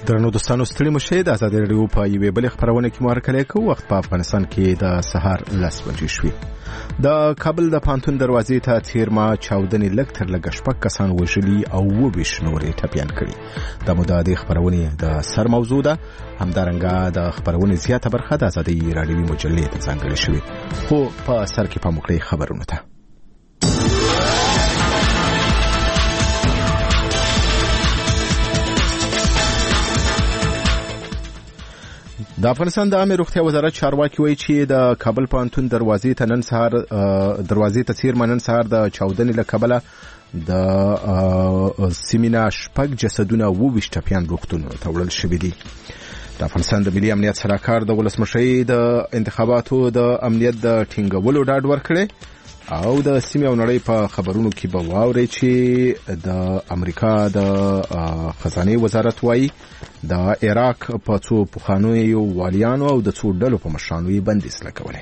درنو دوستانو ستړي مشه د آزادۍ رادیو په یوې بلې خبرونه کې مارکلې کو وخت په افغانستان کې د سهار 10 بجې شوې. د کابل د پانتون دروازې ته تیرما چاودنې لږ تر لږه شپږ کسان وژلي او 20 نورې ټپيان کړي. د مدعا خبرونه د سر موضوع ده. همدارنګه د خبرونه زیاته برخه د آزادۍ رادیوي مجلې ته ځانګړې شوې. خو په سر کې په مخکې خبرونه ته د افغانستان د عامه روغتیا وزارت چارواکي وایي چې د کابل پانتون دروازې ته نن سهار د چاودنې له کبله د سیمینا شپږ جسدونه 20 ټپيان روغتونونو ته وړل شوي دي. د افغانستان د ملي امنیت سلاکار د ولسمشرۍ د انتخاباتو د امنیت د ټینګولو ډاډ ورکړي او د سیمې او نړۍ په خبرونو کې به واوري چې د امریکا د خزانه وزارت وایي د عراق په څو پخوانیو والیانو او د څو ډلو په مشرانو یې بندیز لګولې.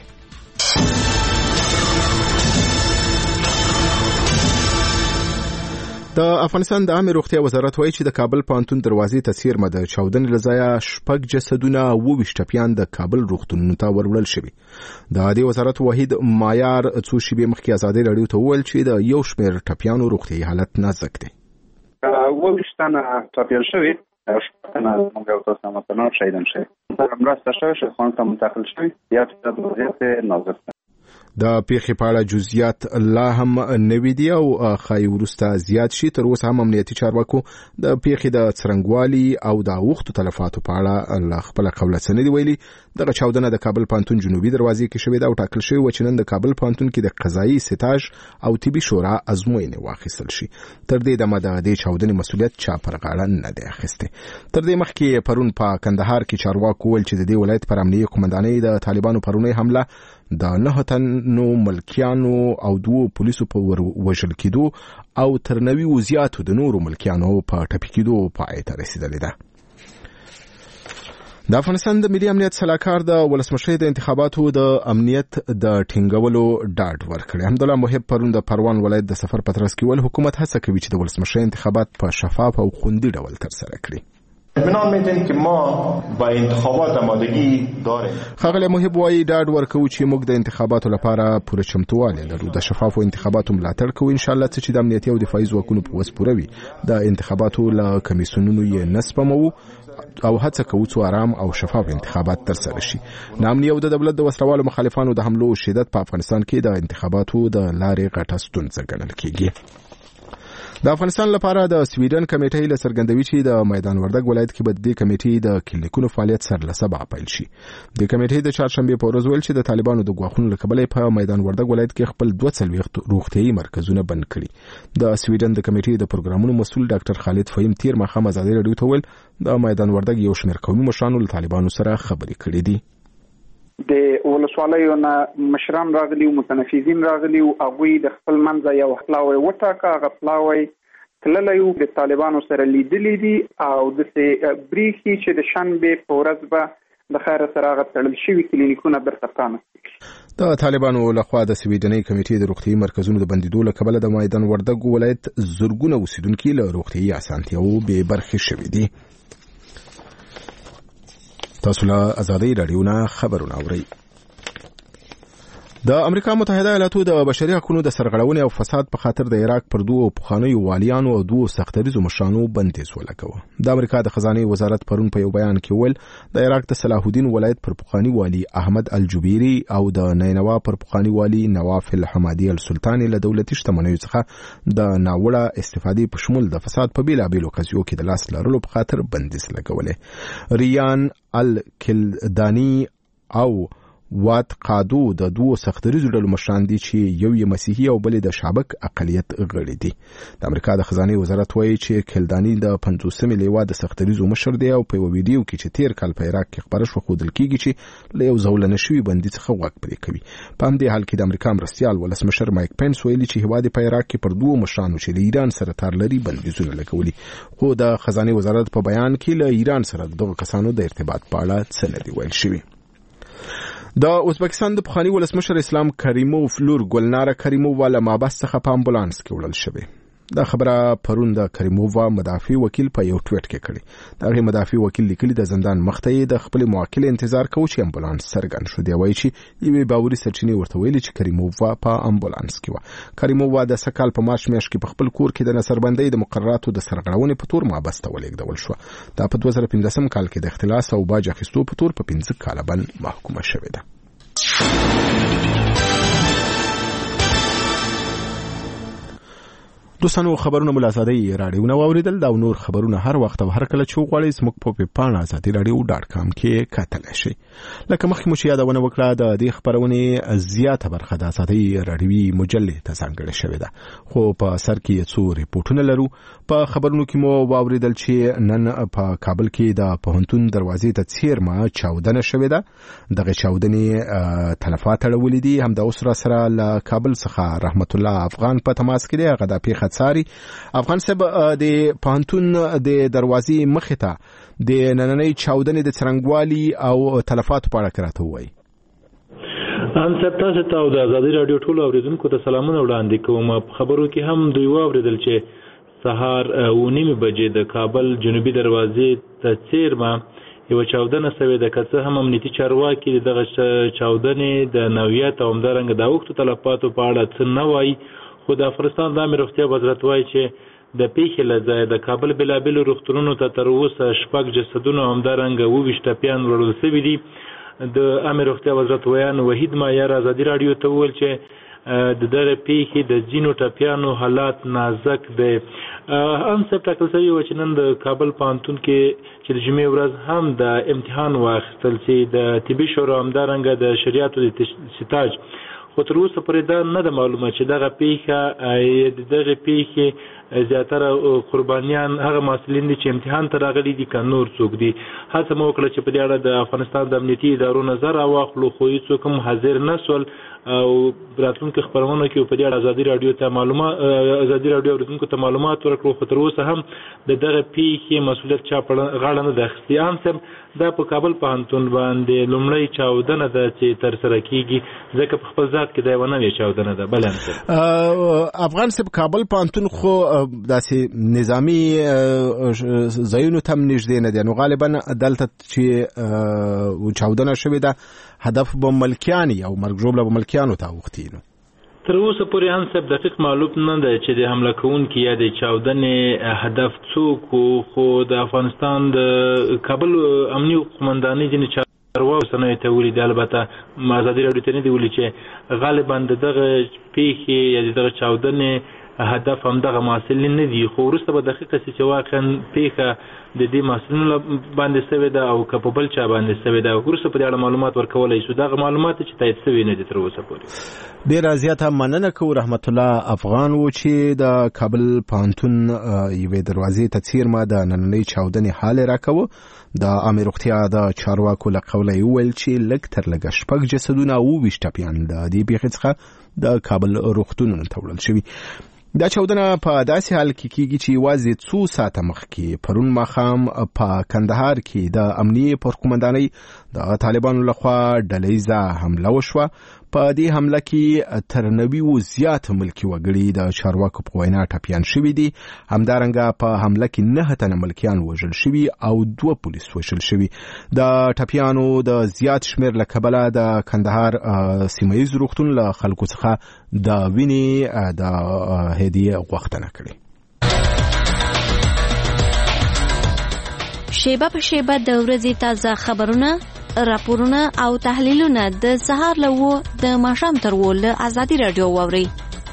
د افغانستان د عامه روغتیا وزارت وایي چې د کابل پانتون دروازې ته څیرمه د چاودنې لزایا شپږ جسدونه 20 ټپيان د کابل روغتونونو ته وړل شوي. د دې وزارت واحد معیار څو شیبې مخکې آزادۍ رادیو ته وویل چې د یو شمېر ټپيانو روغتیايي حالت نازک دی. 20 تنه ټپيان شوي، شپږ موږ او تاسو متنوع شهیدان شوي. مرسته شوی خان ته منتقل شوی یا د وضعیت نازک دی. د پیښې په اړه جزئیات لا هم نوي دي او خای ورسته زیات شي. تر اوسه هم امنیتي چارواکو د پیښې د څرنګوالي او د وختو تلفاتو په اړه خپل قوله سندي ویلي. دغه چاودنه د کابل پانتون جنوبي دروازې کې شوې ده او ټاکل شوی و چې نن د کابل پانتون کې د قضایي ستاج او طبي شورا ازموینه واخیستل شي. تر دې دمه د دې چاودنې مسؤلیت چا پر غاړه نه دی اخیسته. تر دې مخکې پرون په کندهار کې چارواکو ول چې د دې ولایت پر امنیتي قومندانۍ د طالبانو پرونی حمله د 9 تنو ملکیانو او 2 پولیسو په وژل کېدو او تر 90 زیاتو د نورو ملکیانو په ټپي کېدو پای ته رسیدلې ده. د افغانستان د ملي امنیت سلاکار د ولسمشرۍ د انتخاباتو د امنیت د ټینګولو ډاډ ورکړي. حمدالله محب پرون د پروان ولایت د سفر پترس کې ول حکومت هڅه کوي چې د ولسمشرۍ انتخابات په شفاف او خوندي ډول ترسره کړي. اطمینان میدیم که ما با انتخابات آمادگی داریم. خغل محب وایي ډاډ ورکوي چې موږ د انتخاباتو لپاره پوره چمتووالی لرو. د شفافو انتخاباتو ملاتړ کوو ان شاء الله چې د امنیتي او دفاعي ځواکونو په وس پوره وي. د انتخاباتو له کمیسیونونو یې نسپمو او هڅه کوو چې آرام او شفاف انتخابات ترسره شي. نامني او د دولت د وسروالو مخالفانو د حملو شدت په افغانستان کې د انتخاباتو د لارې غټه ستونزه ګڼل کېږي. د افغانستان لپاره د سویډن کمیټې له څرګندوي چې د میدان وردګ ولایت کې بد دي کمیټې د کلینیکونو فعالیت سره له سبا پیل شي. د کمیټې د چهارشنبه په ورځ ویل چې د طالبانو د غواخونو له کبله په میدان وردګ ولایت کې خپل 240 روغتيایي مرکزونه بند کړي. د سویډن د کمیټې د پروګرامونو مسؤل ډاکټر خالد فهیم تیر مخه آزادۍ رادیو ته ویل د میدان وردګ یو شمېر قومي مشرانو له طالبانو سره خبرې کړې دي. د ولسوالیو نه مشران راغلي او متنفذین راغلي او هغه د خپل منځ یو خپلوي وټاکه غفلاوي تللیو د طالبانو سره لیدلې دي او د بریخي چې د شنبه په ورځ به د خیر سره غتړل شوی کلینیکونه برتقانه. د طالبانو لخوا د سویډنۍ کمیټې د روغتيایي مرکزونو د بندیدو له کبله د میدان وردګ ولایت زرګونه اوسیدونکو له روغتيایي اسانتیاو به برخې شوي دي. تاسو له آزادۍ رادیو نه خبرونه اورئ. د امریکا متحده ایالاتو د بشري حقوقو د سرغړونې او فساد په خاطر د عراق پر 2 پخوانیو والیانو او 2 سختریزو مشرانو بندیز ولګاوه. د امریکا د خزانه وزارت پرون په یو بیان کې ویل د عراق د صلاح الدین ولایت پر پخوانی والی احمد الجبیری او د نینوا پر پخوانی والی نواف الحمادی السلطانی له دولتي شتمنیو څخه د ناوړه استفادې په شمول د فساد په بیلابیلو قضیو کې د لاس لرلو په خاطر بندیز لګولې. ریان الکلدانی او وات قادو د 2 سختریزو ډلو مشران دي چې یو یې مسیحي او بل د شابک اقلیت غړي دي. د امریکا د خزانه وزارت وایي چې کلدانی د 50 لیوا د سختریزو مشر دی او په ویډیو کې چې تیر کال په عراق کې خبره شو خودل کېږي چې له یو ځول نشوي بندي څخه واک پرې کوي. په همدې حال کې د امریکا مرستيال ولسمشر مایک پنس ویلي چې هواد په عراق کې پر 2 مشرانو چې له ایران سره تار لري بندیزونه لګولي. خو د خزانه وزارت په بیان کې له ایران سره دغه کسانو د ارتباط په اړه څه نه دی ویل شوی. د ازبکستان د پخوانی ولسمشر اسلام کریموف لور ګلناره کریموف له مابس څخه په امبولانس کې وړل شوی. دا خبره پرون د کریمووا مدافع وکیل په یو ټویټ کې کړې. دا غي مدافع وکیل لیکلي د زندان مخته د خپل موکل انتظار کوي چې امبولانس سرګن شو. دی وایي چې یوې باوري سرچینې ورته ویلي چې کریمووا په امبولانس کې و. کریمووا د سکال په مارچ میاشت کې په خپل کور کې د نصربندۍ د مقرراتو د سرغړونې په تور محبس ته ولېږدول شو. دا په 2015 کال کې د اختلاس او باج اخیستو په تور په 15 کاله بند محکومه شوې ده. دوستانو خبرونه ملازادي رادیو نو اوریدل دا نور خبرونه هر وخت او هر کله چې وغواړئ زموږ په پاڼه ازاديراdio.com کې کتلی شئ. لکه مخکې مو چې یادونه وکړه د دې خبرونې زیاته برخه د ازادي رادیوي مجلې ته ځانګړې شوې ده، خو په سر کې څو ریپورتونه لرو. په خبرونو کې مو واوریدل چې نن په کابل کې د پوهنتون دروازې ته څیرمه چاودنه شوې ده. دغه چاودنې تلفات اړولې دي. هم د اوسره سره له کابل څخه رحمت الله افغان په تماس کې دی. هغه د پیښه ساري افغان صاحب د پوهنتون د دروازې مخې ته د نننۍ چاودنې د څرنګوالي او تلفاتو په اړه راته ووایي. ان صاحب تاسو ته د ازادي رادیو ټول اوریدونکو ته سلامونه وړاندې کوم. په خبرو کې هم دوی واوریدل چې سهار 9:30 بجې د کابل جنوبي دروازې ته څیرمه یو چاودنه شوې ده. که څه هم امنیتي چارواکي دغه چاودنې د نوعیت او همدارنګه د اوښتو تلفاتو په اړه څه نه وایي، خو د افغانستان د عامه روغتیا وزارت وایي چې د پیښې له ځایه د کابل بېلابېلو روغتونونو ته تر اوسه 6 جسدونه او همدارنګه 28 ټپیان وړل شوي دي. د عامه روغتیا وزارت ویان وحید مایار ازادي رادیو ته وویل چې د دغه پیښې د ځینو ټپیانو حالات نازک دی. هم څه ټاکل شوي و چې نن د کابل پوهنتون کې چې د جمعې ورځ هم د امتحان واخیستل شي د طبي شورا همدارنګه د شریعتو د ستاج، خو تر اوسه پورې دا نه ده معلومه چې دغه پیښې زیاتره قربانیان هغه محصلین دي چې امتحان ته راغلي دي که نور څوک دي. هڅه مو وکړه چې په دې اړه د افغانستان د امنیتي ادارو نظر راواخلو، خو هېڅوک هم حاضر نه شول او راتلونکي خبرونه کې په دې اړه ازادي رادیو اوریدونکو ته معلومات ورکړو، خو تر اوسه هم د دغه پیښې مسؤلیت چا په غاړه نه ده اخیستې. هم صاحب دا په کابل پوهنتون باندې لومړی چاودنه ده چې ترسره کیږي، ځکه په خپل ذات کې دا یوه نوې چاودنه ده. بله افغان صاحب کابل پوهنتون خو داسې نظامي ځایونو ته هم نږدې نه دی، نو غالبا دلته چې چاودنه شوې ده هدف به ملکیان او مرګ ژوبله به ملکیانو ته اوښتي. نو تر اوسه پورې هم صاحب دقیق معلوم نه دی چې د حمله کوونکي یا د چاودنې هدف څوک و، خو د افغانستان د کابل امنیو قومندانۍ ځینې چارواکو سنوي ته ویلي دي، البته ازادي رادیو ته نه دي ویلي چې غالبا د دغه پیښې یا د دغه چاودنې هدف هم دغه محصلین نه دي، خو وروسته به دقیقه شي چې واقعا پیښه د دې محصلینو باندې شوې ده او که په بل چا باندې شوې ده. وروسته په دې اړه معلومات ورکولی شو. دغه معلومات چې تایید شوي نه دي تر اوسه پورې. ډېره زیاته مننه کوو رحمت الله افغان و چې د کابل پوهنتون یوې دروازې ته څیرمه د نننۍ چاودنې حال یې راکوه. د عامه روغتیا د چارواکو له قوله یې وویل چې لږ تر لږه 6 جسدونه او 20 ټپیان د دې پیښې څخه د کابل روغتونونو ته وړل شوي. دا چاودنه په داسې حال کې کیږي چې یوازې څو ساعته مخکې پرون ماښام په کندهار کې د امنیې پر قومندانۍ د طالبانو لخوا ډلهیزه حمله وشوه. په دې حمله کې تر 90 زیات ملکي وګړي د چارواکو په وینا ټپیان شوي دي. همدارنګه په حمله کې 9 تنه ملکیان وژل شوي او 2 پولیس وژل شوي. د ټپیانو د زیات شمیر له کبله د کندهار سیمه ییز روغتون له خلکو څخه د وینې د هدیه غوښتنه کړې. شیبه په شیبه د ورځې تازه خبرونه، راپورونه او تحلیلونه د سهار له 9 د ماښام تر 10 له ازادي رادیو واورئ.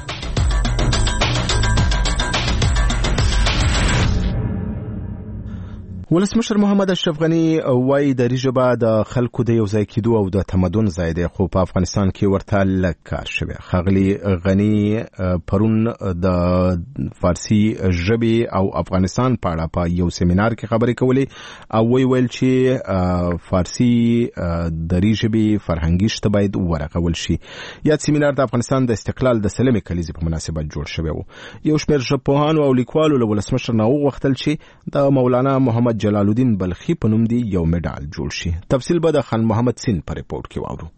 ولسمشر محمد اشرف غنی وایي دري ژبه د خلکو د یو ځای کېدو او د تمدن ځای دی، خو په افغانستان کې ورته لږ کار شوی. ښاغلي غنی پرون د فارسي ژبې او افغانستان په اړه په یو سیمینار کې خبرې کولې او ویل چې فارسي دري ژبې فرهنګي شته باید ورغول شي. یاد سیمینار د افغانستان د استقلال د سلمې کلیزې په مناسبت جوړ شوی و. یو شمېر ژبپوهانو او لیکوالو له ولسمشر نه وغوښتل چې د مولانا محمد جلال الدین بلخي په نوم دی یو میډال جوړ شي. تفصیل به د خان محمد سین په ریپورت کې واورو.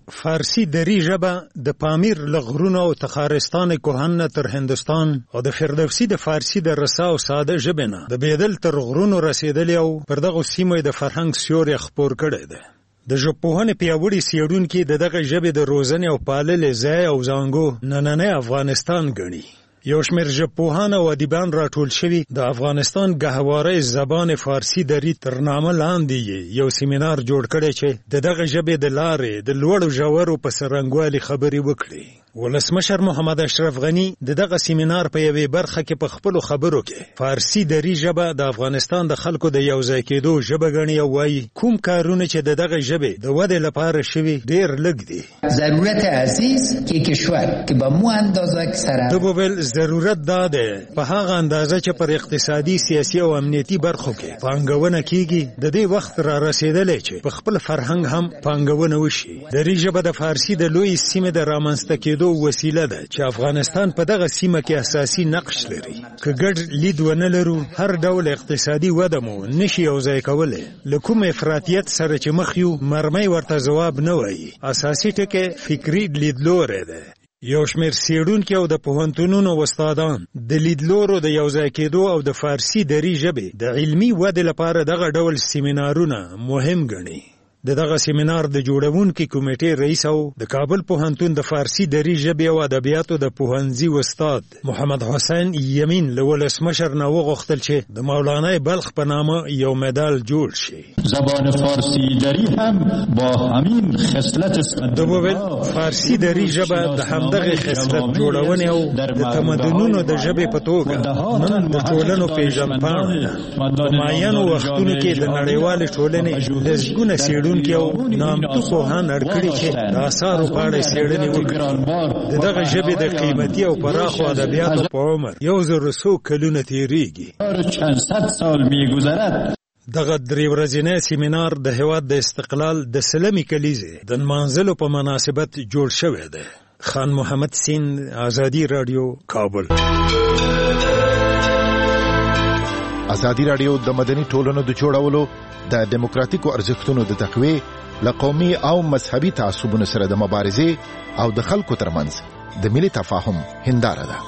فارسی دری ژبه د پامیر له غرونو او تخارستان کوهن تر هندستان او د فردوسي د فارسی د رسا او ساده ژبې نه د بیدل تر غرونو رسیدلی او پر دغه سیمه د فرهنګ سیوری خپور کړی دی. د ژبپوهنې پیاوړي څېړونکي د دغه ژبې د روزنې او پاللې ځای او زانګو نننی افغانستان ګڼي. یو شمېر ژبپوهان او ادیبان راټول شوي د افغانستان ګهواره زبان فارسی دری تر نامه لاندې یو سیمینار جوړ کړی چې د دغه ژبې د لارې د لوړو ژورو په څرنګوالي خبرې وکړي. ولسمشر محمد اشرف غنی د دغه سیمینار په یوې برخه کې په خپلو خبرو کې فارسی دری ژبه د افغانستان د خلکو د یوځای کېدو ژبه ګڼي او وایي کوم کارونه چې د دغه ژبې د ودې لپاره شوي ډېر لږ دي. ضرورت عزیز که کشور که به مو اندازه سره د بوبل ضرورت دا ده په هغه اندازه چې پر اقتصادي سیاسي او امنیتي برخو کې پانګونه کیږي د دې وخت را رسیدلی چې په خپل فرهنګ هم پانګونه وشي. دری ژبه د فارسی د لوی سیمې د رامنځته کېدو وسیله ده چې افغانستان په دغه سیمه کې اساسي نقش لري. که ګډ لید ونه لرو هر ډول اقتصادي وده مو نشي یوځای کولی. له کوم افراطیت سره چې مخ یو مرمۍ ورته ځواب نه وایي. اساسي ټکی فکري لیدلوری ده. یو شمېر څېړونکي او د پوهنتونونو استادان د لیدلورو د یوځای کېدو او د فارسی دری ژبې د علمي ودې لپاره دغه ډول سیمینارونه مهم ګڼي. د دغه سیمینار د جوړونکي کمیټې رئیس او د کابل پوهنتون د فارسی دری ژبې او ادبیاتو د پوهنځي استاد محمد حسین یمین له ولسمشر نه وغوښتل چې د مولانا بلخ په نامه یو مډال جوړ شي. زبان فارسی دری هم با همین خصلت د فارسی دری ژبه د همدغه خصلت جوړونې او د تمدنونو د ژبې په توګه نن د ټولنو پیژندپاڼه ده. په معینو وختونو کې د نړیوالې ټولنې لسګونه څېړونکي او نامتو پوهان اړکړي چې د آثارو په اړه څېړنې وکړي. د دغه ژبې د قیمتي او پراخو ادبیاتو په عمر 100 کلونه تېرېږي. دغه 3 ورځنی سیمینار د هېواد د استقلال د سلمې کلیزې د نمانځلو په مناسبت جوړ شوی دی. خان محمد سین، آزادی رادیو، کابل. ازادي رادیو د مدني ټولنو د جوړولو د دیموکراتیکو ارزښتونو د تقویې له قومي او مذهبي تعصبونو سره د مبارزې او د خلکو ترمنځ د ملي تفاهم هنداره ده.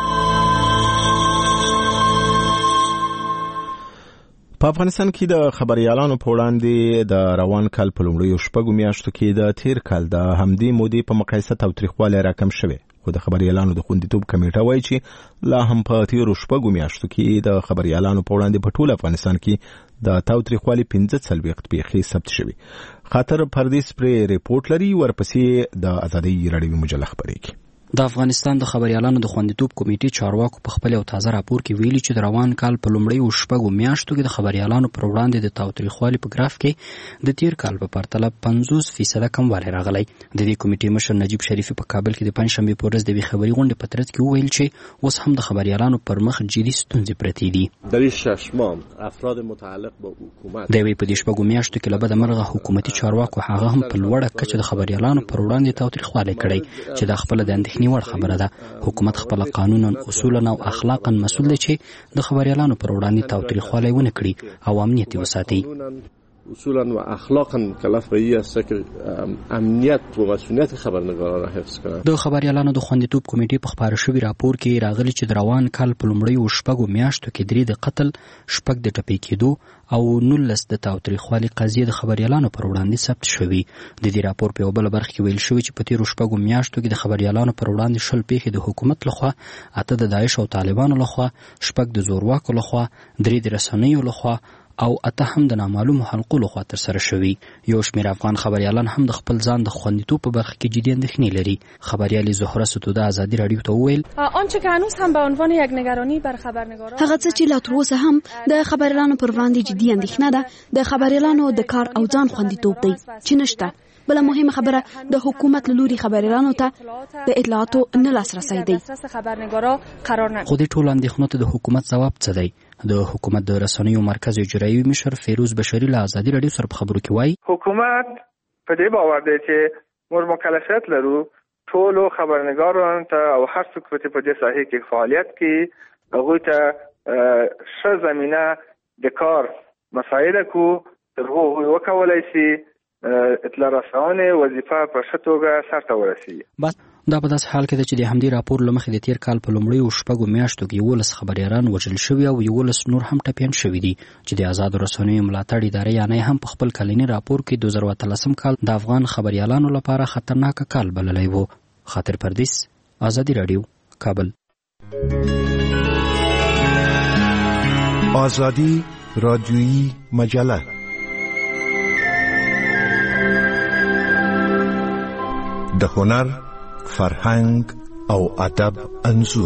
په افغانستان کې د خبريالانو په وړاندې د روان کال په لومړیو شپږو میاشتو کې د تیر کال د همدې مودې په مقایسه تاوتریخوالی راکم شوی. خو د خبريالانو د خوندیتوب کمیټه وایي چې لا هم په تیرو شپږو میاشتو کې د خبريالانو په وړاندې په ټول افغانستان کې د تاوتریخوالي 15 پیښې ثبت شوي. خاطر پردیس پر ریپورت لري، ورپسې د ازادي رادیو مجله خبرېږي. د افغانستان د خبريالانو د خوندیتوب کمیټې چارواکو په خپل یو تازه راپور کې ویلي چې د روان کال په لومړیو شپږو میاشتو کې د خبريالانو پر وړاندې د تاوتریخوالي په ګراف کې د تیر کال په پرتله 50% کموالی راغلی. د دې کمیټې مشر نجیب شریفي په کابل کې د پنځشنبې په ورځ د یوې خبري غونډې په ترڅ کې وویل چې اوس هم د خبريالانو پر مخ جدي ستونزې پرتې دي. د یوې په دې شپږو میاشتو کې له بده مرغه حکومتي چارواکو هغه هم په لوړه کچه د خبريالانو پر وړاندې تاوتریخوالی کړی چې د خپل د اندېښنې وړ خبره ده. حکومت خپل قانونا اصولا او اخلاقا مسؤل دی چې د خبريالانو پر وړاندې تاوتریخوالی ونه کړي او امنیت وساتي. اصولا و اخلاقا کلف به این است که امنیت و مسئولیت خبرنگاران را حفظ کنند. د خبريالانو د خوندیتوب کمیټې په خبره شوي راپور کې راغلي چې د روان کال په لومړیو شپږو میاشتو کې 3 د قتل، 6 د ټپي کېدو او 19 د تاوتریخوالي قضیې د خبريالانو پر وړاندې ثبت شوي. د دې راپور په بل برخه کې ویل شوی چې په تیرو شپږو میاشتو کې د خبريالانو پر وړاندې 20 پیښې د حکومت لخوا، 8 د داعش او طالبانو لخوا، 6 د زورواکو لخوا، 3 د رسنیو لخوا او 8 هم د نامعلومو حلقو لخوا ترسره شوي. یو شمېر افغان خبريالان هم د خپل ځان د خوندیتوب په برخه کې جدي اندېښنې لري. خبريالې زهره ستوده آزادي رادیو ته وویل آنچه که هنوز هم به عنوان یک نگرانی بر خبرنگاران هغه څه چې لا تر اوسه هم د خبريالانو پر وړاندې جدي اندېښنه ده د خبريالانو د کار او ځان خوندیتوب دی چې نشته. بل مهمه خبره د حکومت له لوري خبريالانو ته د اطلاعاتو نه لاسرسی دی. خو د ټولو اندېښنو ته د حکومت ځواب څه دی؟ د حکومت د رسنیو مرکز اجرایي مشر فیروز بشری له آزادي رادیو سره په خبرو کې وایي حکومت په دې باور دی چې موږ مکلفیت لرو ټولو خبرنګارانو ته او هر څوک چې په دې ساحه کې فعالیت کوي هغوی ته ښه زمینه د کار مساعده کو تر هغو وکولای شي اطلاع رسونې وظیفه په ښه توګه سرته ورسیږي. دا په داسې حال کې ده چې د همدې راپور له مخې د تیر کال په لومړیو 6 میاشتو کې 11 خبریالان وژل شوي او 11 نور هم ټپیان شوي دي چې د آزادو رسنیو ملاتړ ادارې یعنې هم په خپل کلني راپور کې 2013 کال د افغان خبریالانو لپاره خطرناک کال بللی و. خاطر پردیس، آزادی رادیو، کابل. آزادی رادیویی مجله د هنر، فرهنګ او ادب انځور.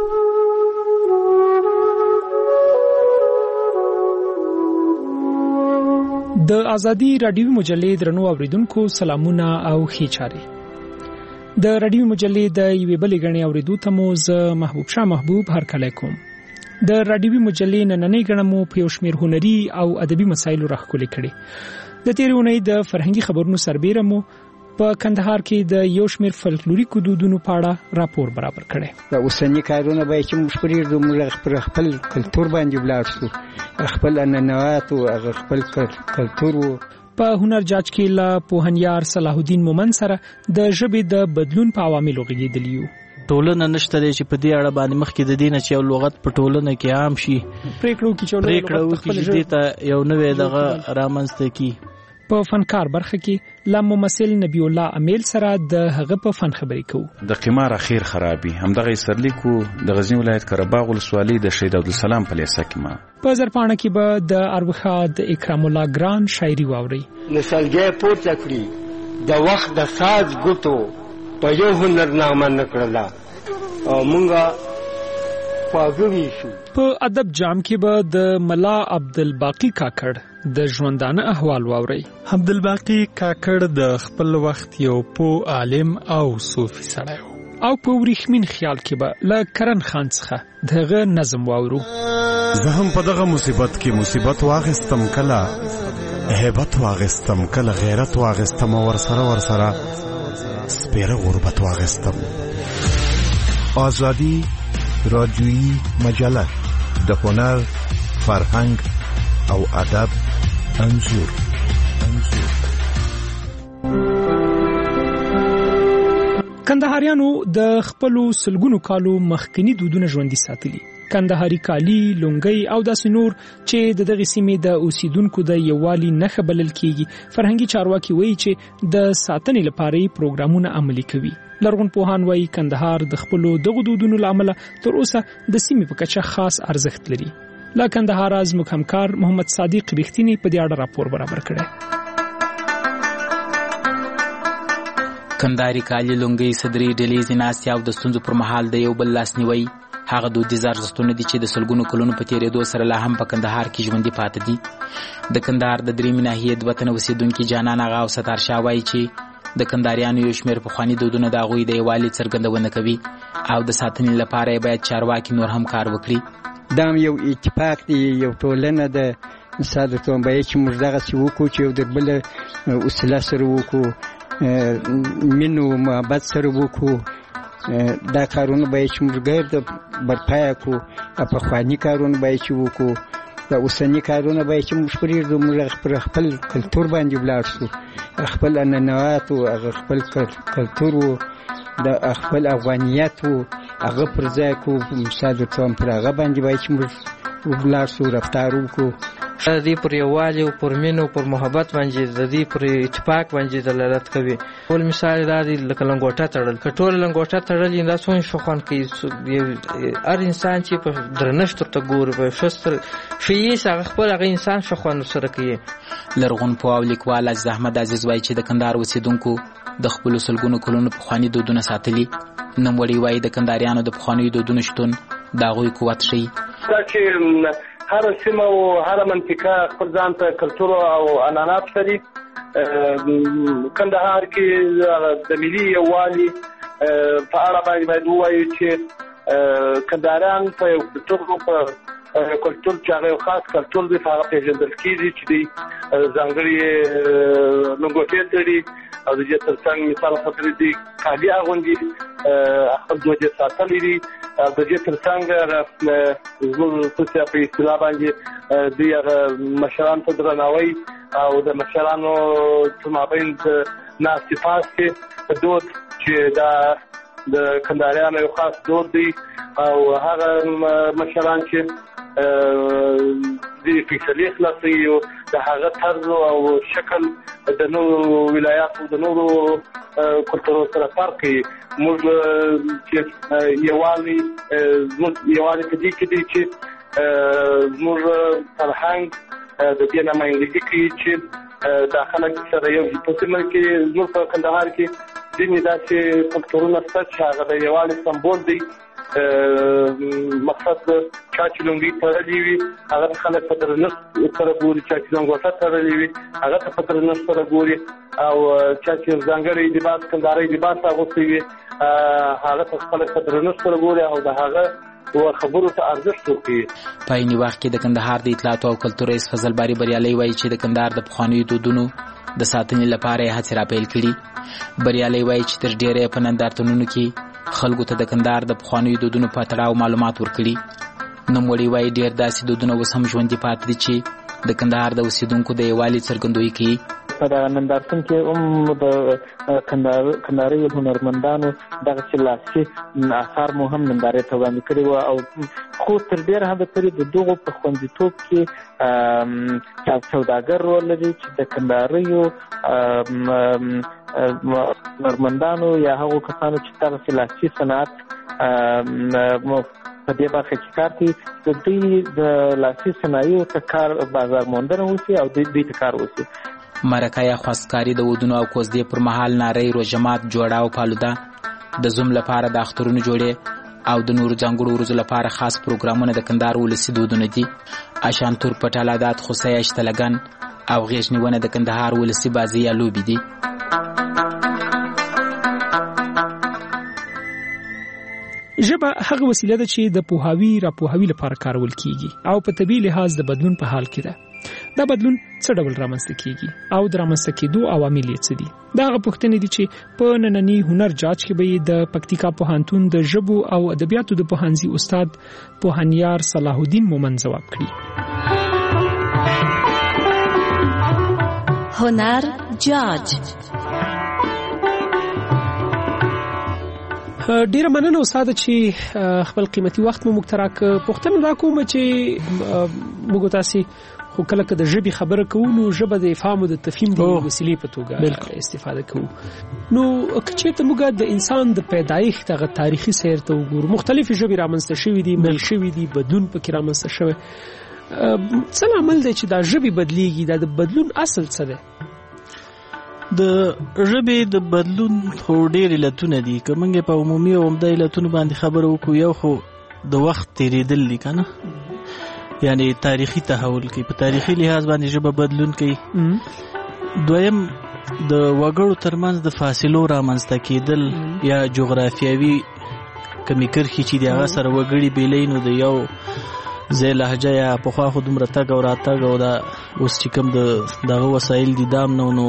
د آزادی رادیویی مجلې درنو اوریدونکو سلامونه او ښې چارې. د رادیویی مجلې د یوې بلې غړي اوریدو ته مو زه محبوب شاه محبوب هرکلی کوم. د رادیویی مجلې نننۍ غړي مو په یو شمېر هنري او ادبي مسایلو راخولې کړي. د تېرې اونۍ د فرهنګي خبرونو سربېره مو په کندهار کې د یو شمېر فلکلوریکو دودونو په اړه راپور برابر کړی. د اوسني کارونه به چې موږ پرېږدو، موږ پر خپل کلتور باندې ولاړ شو، خپل عنعنات او خپل کلتور. په هنر جاج کې له پوهنیار صلاح الدین مومن سره د ژبې د بدلون په عواملو غږېدلی یو. ټولنه نشته دی چې په دې اړه باندې مخکې د دینه چې یو لغت په ټولنه کې عام شي، پریکړو کې چې ته یو نوې دغه رامنځته کی. په فنکار برخه کې لا ممثل نبی الله امیل سره د هغه په فن خبرې کوو. د قمار اخیر خرابي همدغه سرلیکو د غزنی ولایت قرهباغ ولسوالۍ د شهید عبدالسلام په لیسه کې ما په زرپانه کې به د اروخا د اکرام الله ګران شاعري واوري. نسلګي پورته کړی د وخت د ساز ګوتو په یو هنرنامه نکړلا او مونږه خواږه شو. په ادب جام کې به د ملا عبدالباقی کاکړ د ژوندانه احوال واوري. عبدالباقی کاکړ د خپل وخت یو پوه عالم او صوفي سړی و. او په وریښمین خیال کې به له کرن خان څخه دغه نظم واورو. زه هم په دغه مصیبت کې مصیبت واغستم، کله هیبت واغستم، کله غیرت واغستم، ورسره سپیره غربت واغستم. آزادی رادیویی مجله د هنر، فرهنګ او ادب انځور. کندهاریانو د خپلو سلګونو کالو مخکنی دودونه ژوندۍ ساتلي. کندهاري کالی، لونګۍ او داسې نور چې دغه سیمې د اوسیدونکو د یووالي نښه بلل کیږي. فرهنګي چارواکي وایي چې د ساتنې لپاره پروګرامونه عملي کوي. لرغونپوهان وایي کندهار د خپلو دغو دودونو لامل تر اوسه د سیمې په کچه خاص ارزښت لري. له کندهار زموږ همکار محمد صادق ریښتینی په دې اړه راپور برابر کړی. کندهاري کالي، لونګۍ، صدري، ډلیزې ناستې او د ستونزو پر مهال د یو بل لاسنیوی هغه دودیز ارزښتونه دي چې د سلګونو کلونو په تېرېدو سره لا هم په کندهار کې ژوندي پاتې دي. د کندهار د درېیمې ناحیې د وطن اوسېدونکي جانان آغا او ستار شاه وایي چې د کندهاریانو یو شمېر پخواني دودونه د هغوی د یووالي څرګندونه کوي او د ساتنې لپاره یې باید چارواکي نور هم کار وکړي. دا یو اتفاق دی، یو ټولنه ده. مثال د توم باید چې موږ دغسې وکړو چې یو د بل وسیله سره وکړو، مینو محبت سره وکړو. دا کارونه باید چې موږ غیر د برپایه کړو. پخواني کارونه باید چې وکړو. د اوسني کارونه باید چې موږ پرېږدو، موږ پر خپل کلتور باندې ولاړ شو، خپل عنعنات او خپل کلتور و د خپل افغانیت و هغه پر ځای کو. مثال د توم پر هغه باندې باید چې موږ ولاړ شو، رفتار وکړو. د دې پر یووالي او پر مینو پر محبت باندې د دې پر اتفاق باندې دلالت کوي. ول مثال دا دی لکه لنګوټه تړل، کټول لنګوټه تړل دا څون شخوان کوي. هر انسان چې په درنښت ته ګوري په شستر فیس هغه خپل هغه انسان شخوان سره کوي. لرغون پوه او لیکوال احمد عزیز وایي چې د کندهار اوسېدونکو د خپلو سلګونو کلونو پخواني دودونه ساتلي. نوموړی وایي د کندهاریانو د پخوانیو دودونو شتون د هغوی قوت ښیي. هر سیمه او هر منطقه خپل ځان ته کلتور او عنعنات لري. کندهار کې د ملي یووالي په اړه باید ووایو چې کندهاریان په یو کلتور چې هغه یو خاص کلتور دی، په هغه پېژندل کېږي چې دوی ځانګړي لنګوټې تړي او د دې تر څنګ مثال خبرې دي کالي اغوندي. خپل دوجه ساتلې دي د دې ترڅنګ زموږ په اصطلاح باندې دوی هغه مشران ته درناوی او د مشرانو په مابین د ناستې پاستې دود چې دا د کندهاریانو یو خاص دود دی او هغه مشران چې د فیصلې خلاصي او د هغه طرز او شکل د نورو ولایاتو د نورو کلتورو سره فرق کوي. موږ چې یوالي په دې کې دی چې موږ فرهنګ د دې نمایندګي کوي چې د خلک سره یو په سیمه کې زموږ په کندهار کې ځینې داسې فکټورونه شته چې هغه د یووالي سمبول دی. مقصد چا چې لونګي تړلې وي هغه خلک په درنښت سره ګوري، چا چې لنګوټه تړلې وي هغه ته په درنښت سره ګوري، او چا چې ځانګړی لباس کندهاري لباس اغوستی وي هغه ته خلک په درنښت سره ګوري او د هغه خبرو ته ارزښت ورکوي. په عیني وخت کې د کندهار د اطلاعاتو او کلتور رئیس فضل باري بریالي وایي چې د کندهار د پخوانیو دودونو د ساتنې لپاره یې هڅې راپیل کړي. بریالي وایي چې تر ډیره په نندارتونونو کې خلکو ته د کندهار د پخوانیو دودونو په تړاو معلومات ورکړي. نوموړي وایي ډیر داسې دودونه اوس هم ژوندي پاتې دي چې د کندهار د اوسیدونکو د یووالي څرګندویي کوي. په دغه نندارتون کې هم د کندهاري هنرمندانو دغسې لاسي اثار مو هم نندارې ته وړاندې کړي وو، او خو تر ډېره حده پورې د دغو په خوندیتوب کې سوداګر رول لري چې د کندهاریو هنرمندانو یا هغو کسانو چې دغسې لاسي صنعت په دې برخه کې کار کوي د دوی د لاسي صنایعو ته کار بازار موندنه وشي او دوی ته کار وشي. مرکه یا خواستکاري د ودونو او کوزدې پر مهال ناری، روژمات، جوړه او پالوده، د زوم لپاره د اخترونو جوړې او د نورو ځانګړو ورځو لپاره خاص پروګرامونه د کندهار ولسي دودونه دي. اشانتور، پټالادات، خوسۍ، اشتلګن او غیږ نیونه د کندهار ولسي بازي یا لوبې دي. ژبه هغه وسیله ده چې د پوهاوي راپوهاوي لپاره کارول کیږي او په طبیعي لحاظ د بدلون په حال کې ده. دا بدلون څه ډول رامنځته کیږي او د رامنځته کېدو عوامل یې څه دي؟ دا هغه پوښتنې دي چې په ننني هنر جاج کې به د پکتیکا پوهنتون د ژبو او ادبیاتو د پوهنځي استاد پوهنیار صلاح الدین مومند ځواب کړي. هنر جاج. ډیره مننه استاد چې خپل قیمتي وخت مو مختراک. پوښتنه دا کوم چې موږ تاسو خو کله که د ژبې خبره کوو نو ژبه د افهام او د تفهیم د وسیلې په توګه استفاده کوو. نو که چېرته موږ د انسان د پیدایښت هغه تاریخي سیر ته وګورو، مختلفې ژبې رامنځته شوي دي، مل شوي دي، بدلون پکې رامنځته شوی. څه لامل دی چې دا ژبې بدلیږي؟ دا د بدلون اصل څه دی؟ د ژبې د بدلون خو ډېر علتونه دي. که موږ په عمومي او عمده علتونو باندې خبره وکړو، یو خو د وخت تېرېدل دي که نه، یعنی تاریخي تحول کوي، په تاریخي لحاظ باندې ژبه بدلون کوي. دویم د وګړو ترمنځ د فاصلو رامنځته کېدل یا جغرافیاوي کمی کرښې چې د هغه سره وګړي بیلوي، نو د یو ځای لهجه یا پخوا خو دومره تګ او راتګ او دا اوس چې کوم دغه وسایل دي دام نو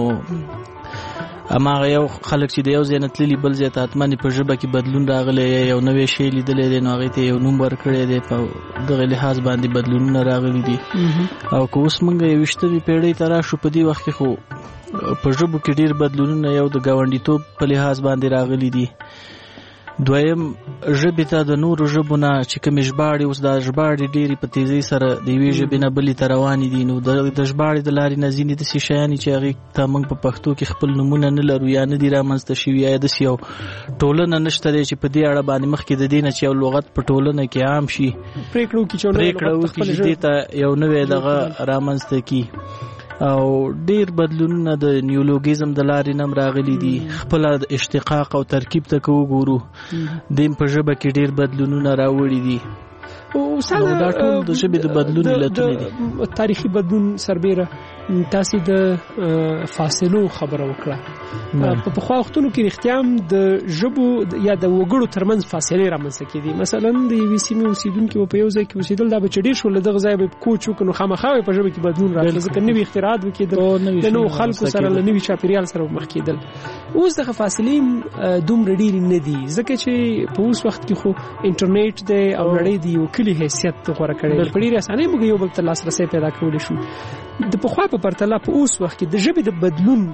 هماغه یو خلک چې د یو ځای نه تللي بل ځای ته حتما په ژبه کې بدلون راغلی، یو نوی شی لیدلی دی نو هغې ته یو نوم ورکړی دی، په دغه لحاظ باندې بدلونونه راغلي دي. او که اوس موږ 21مې پیړۍ ته راشو، په دې وخت کې خو په ژبو کې ډېر بدلونونه یو د ګاونډیتوب په لحاظ باندې راغلي دي. دویم ژبې ته د نورو ژبو نه چې کومې ژباړې اوس دا ژباړې ډېرې په تیزۍ سره د یوې ژبې نه بلې ته روانې دي، نو د ژباړې د لارې نه ځینې داسې شیان چې هغې ته موږ په پښتو کې خپل نومونه نه لرو یا نه دي رامنځته شوي، یا داسې یو ټولنه نشته دی چې په دې اړه باندې مخکې د دې نه چې یو لغت په ټولنه کې عام شي، پرېکړه وکړي چې دې ته یو نوی دغه رامنځته کي. او ډیر بدلونونه د نیولوګیزم د لارې نم راغلي دي. خپل د اشتقاق او ترکیب ته کو ګورو، دیم په ژبه کې ډیر بدلونونه راوړي دي. او دا ټول د ژبې د بدلون علتونه دي. تاریخي بدلون سربیره تاسو د فاصلو خبره وکړه. په پخوا وختونو کې رښتیا هم د ژبو یا د وګړو ترمنځ فاصلې رامنځته کېدې. مثلا د یوې سیمې اوسیدونکي په یو ځای کې اوسېدل، دا به چې ډېر شول له دغه ځای به کوچ وکړو، نو خامخا په ژبه کې بدلون راغلی، ځکه نوي اختراعات وکېدل، د نوو خلکو سره له نوي چاپېریال سره مخ کېدل. اوس دغه فاصلې دومره ډېرې نه دي ځکه چې په اوس وخت کې خو انټرنیټ دی او نړۍ د یو کلي حیثیت غوره کړی په ډېرې اسانۍ موږ یو بل ته لاسرسی پیدا کولی شو. د پخوا په پرتله په اوس وخت کې د ژبې د بدلون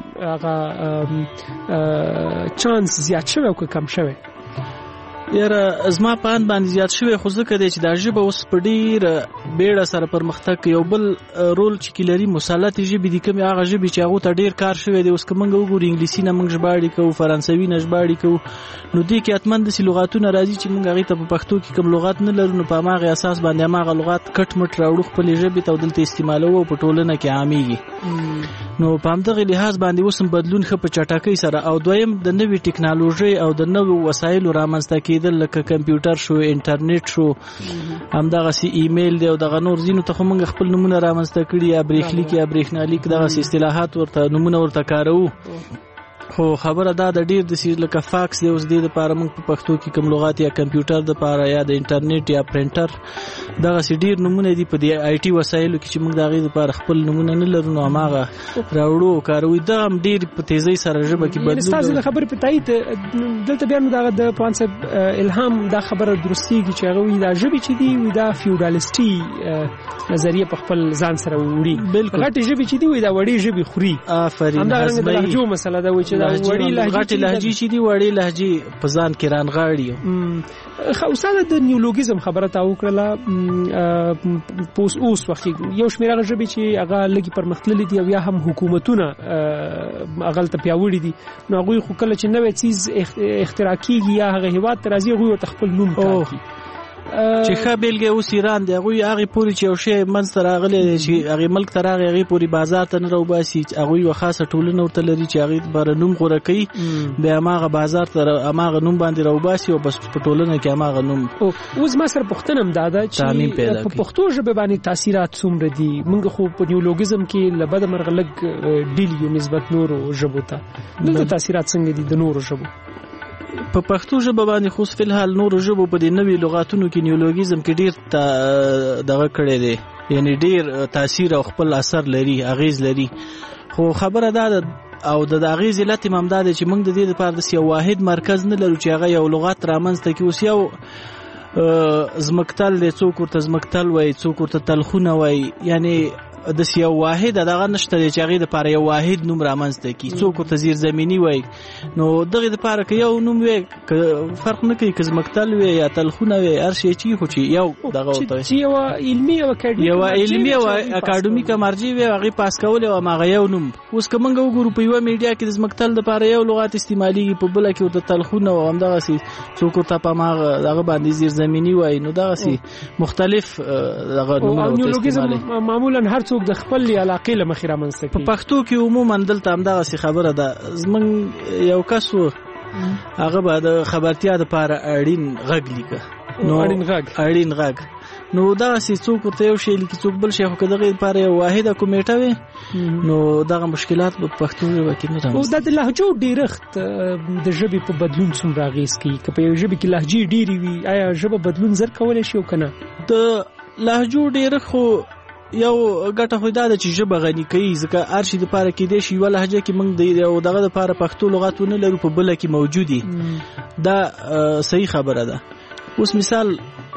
هغه چانس زیات شوی او که کم شوی؟ یاره زما په اند باندې زیات شوی، خو ځکه دی چې دا ژبه اوس په ډېره بیړه سره پرمختګ کوي. یو بل رول چې کې لري مسلطې ژبې دي، کومې هغه ژبې چې هغو ته ډېر کار شوی دی. اوس که موږ وګورو انګلیسي نه موږ ژباړې کوو، فرانسوي نه ژباړې کوو، نو دې کې حتما داسې لغاتونه راځي چې موږ هغې ته په پښتو کې کوم لغات نه لرو، نو په هماغې اساس باندې هماغه لغات کټ مټ راوړو خپلې ژبې ته او دلته استعمالوو او په ټولنه کې عامېږي. نو په همدغه لحاظ باندې اوس هم بدلون ښه په چټکۍ سره، او دویم د نوې ټکنالوژۍ او د نوو وسایلو رامنځته کېدل، لکه کمپیوټر شو، انټرنیټ شو، همدغسې ایمیل دی او دغه نور ځینو ته خو موږ خپل نومونه رامنځته کړي، یا برېښلیک یا برېښنالیک، دغسې اصطلاحات ورته نومونه ورته کاروو. خو خبره دا د ډېر داسې لکه فاکس دی، اوس دې دپاره موږ په پښتو کې کوم لغات یا کمپیوټر دپاره یا د انټرنیټ یا پرنټر دغسې ډېر نومونه دي په دې آی ټي وسایلو کې چې موږ د هغې دپاره خپل نومونه نه لرو، نو هماغه راوړو او کاروو. دغه هم ډېر په تیزۍ سره ژبه کې بدلون. ستاسو د خبرې په تایید دلته بیا نو دغه د پوهاند صاحب الهام دا خبره درستېږي چې هغه وایي دا ژبې چې دي وایي دا فیوډالیستي نظریه په خپل ځان سره وړي. غټې ژبې چې دي وایي دا وړې ژبې خوري. آفرین. همدارنګه د لهجو مسله ده، وایي چې غټې لهجې چې دي وړې لهجې په ځان کې رانغاړي. استاده د نیولوګیزم خبره تا وکړله، په اوس وخت کې یو شمېر هغه ژبې چې هغه لږې پرمختللي دي او یا هم حکومتونه هغلته پیاوړي دي، نو هغوی خو کله چې نوی څیز اختراع کېږي یا هغه هېواد ته راځي هغوی ورته خپل نوم ټاکي. چې ښه بیلګه اوس ایران دی، هغوی هغې پورې چې یو شی منځته راغلی دی چې هغې ملک ته راغی هغې پورې بازار ته نه راوباسي، هغوی یوه خاصه ټولنه ورته لري چې هغې دپاره نوم غوره کوي، بیا هماغه بازار ته هماغه نوم باندې راوباسي او بس په ټولنه کې هماغه نوم. اوس ما سره پوښتنه هم دا ده چې په پښتو ژبې باندې تاثیرات څومره دي؟ موږ خو په نیولوګیزم کې له بده مرغه لږ ډیل یو نسبت نورو ژبو ته، دلته تاثیرات څنګه دي د نورو ژبو؟ په پښتو ژبه باندې خو فی الحال نورو ژبو په دې نوي لغاتونو کې نیولوګیزم کې ډېر دغه کړی دی، یعنی ډېر تاثیر او خپل اثر لري، اغیز لري. خو خبره دا ده او د اغیز علت هم دا دی چې موږ د دې لپاره داسې یو واحد مرکز نه لرو چې هغه یو لغات رامنځته کړي. اوس یو ځمکتل دی، څوک ورته ځمکتل وایي، څوک ورته تلخونه وایي، یعنی داسې یو واحد دغه نشته دی چې هغې دپاره یو واحد نوم رامنځته کړي. څوک ورته زیرزمیني وایي، نو دغې دپاره که یو نوم وی فرق نه کوي، که ځمکتل وی یا تلخونه وی، هر شی چې خو چې یو دغه ورته چې یوه علمي او اکاډمیکه مرجع وي هغې پاس کولی او هماغه یو نوم. اوس که موږ وګورو په یوه میډیا کې د ځمکتل دپاره یو لغات استعمالیږي، په بله کې ورته تلخونه او همدغسې څوک ورته په هماغه دغه باندې زیرزمیني وایي، نو دغسې مختلف دغه نومونه ورته استعمالوي. معمولا هر څوک د خپل علاقې له مخې رامنځته کوي. په پښتو کې عموما دلته همدغسې خبره ده. زموږ یو کس و، هغه به د خبرتیا دپاره اړین غږ لیکه، نو اړین غږ، نو دغسې څوک ورته یو شی لیکي، څوک بل شی، خو که دغې دپاره یو واحده کمیټه وي نو دغه مشکلات په پښتو ژبه کې نه رامنځته. او دا د لهجو ډېرښت د ژبې په بدلون څومره اغېز کوي؟ که په یو ژبې کې لهجې ډېرې وي آیا ژبه بدلون زر کولی شي او که نه؟ د لهجو ډېرښت خو یو ګټه خو دا ده چې ژبه غني کوي، ځکه هر شي دپاره کېدای شي یوه لهجه کې موږ د دغه دپاره پښتو لغات ونه لرو، په بله کې موجود دي، دا صحیح خبره ده. اوس مثال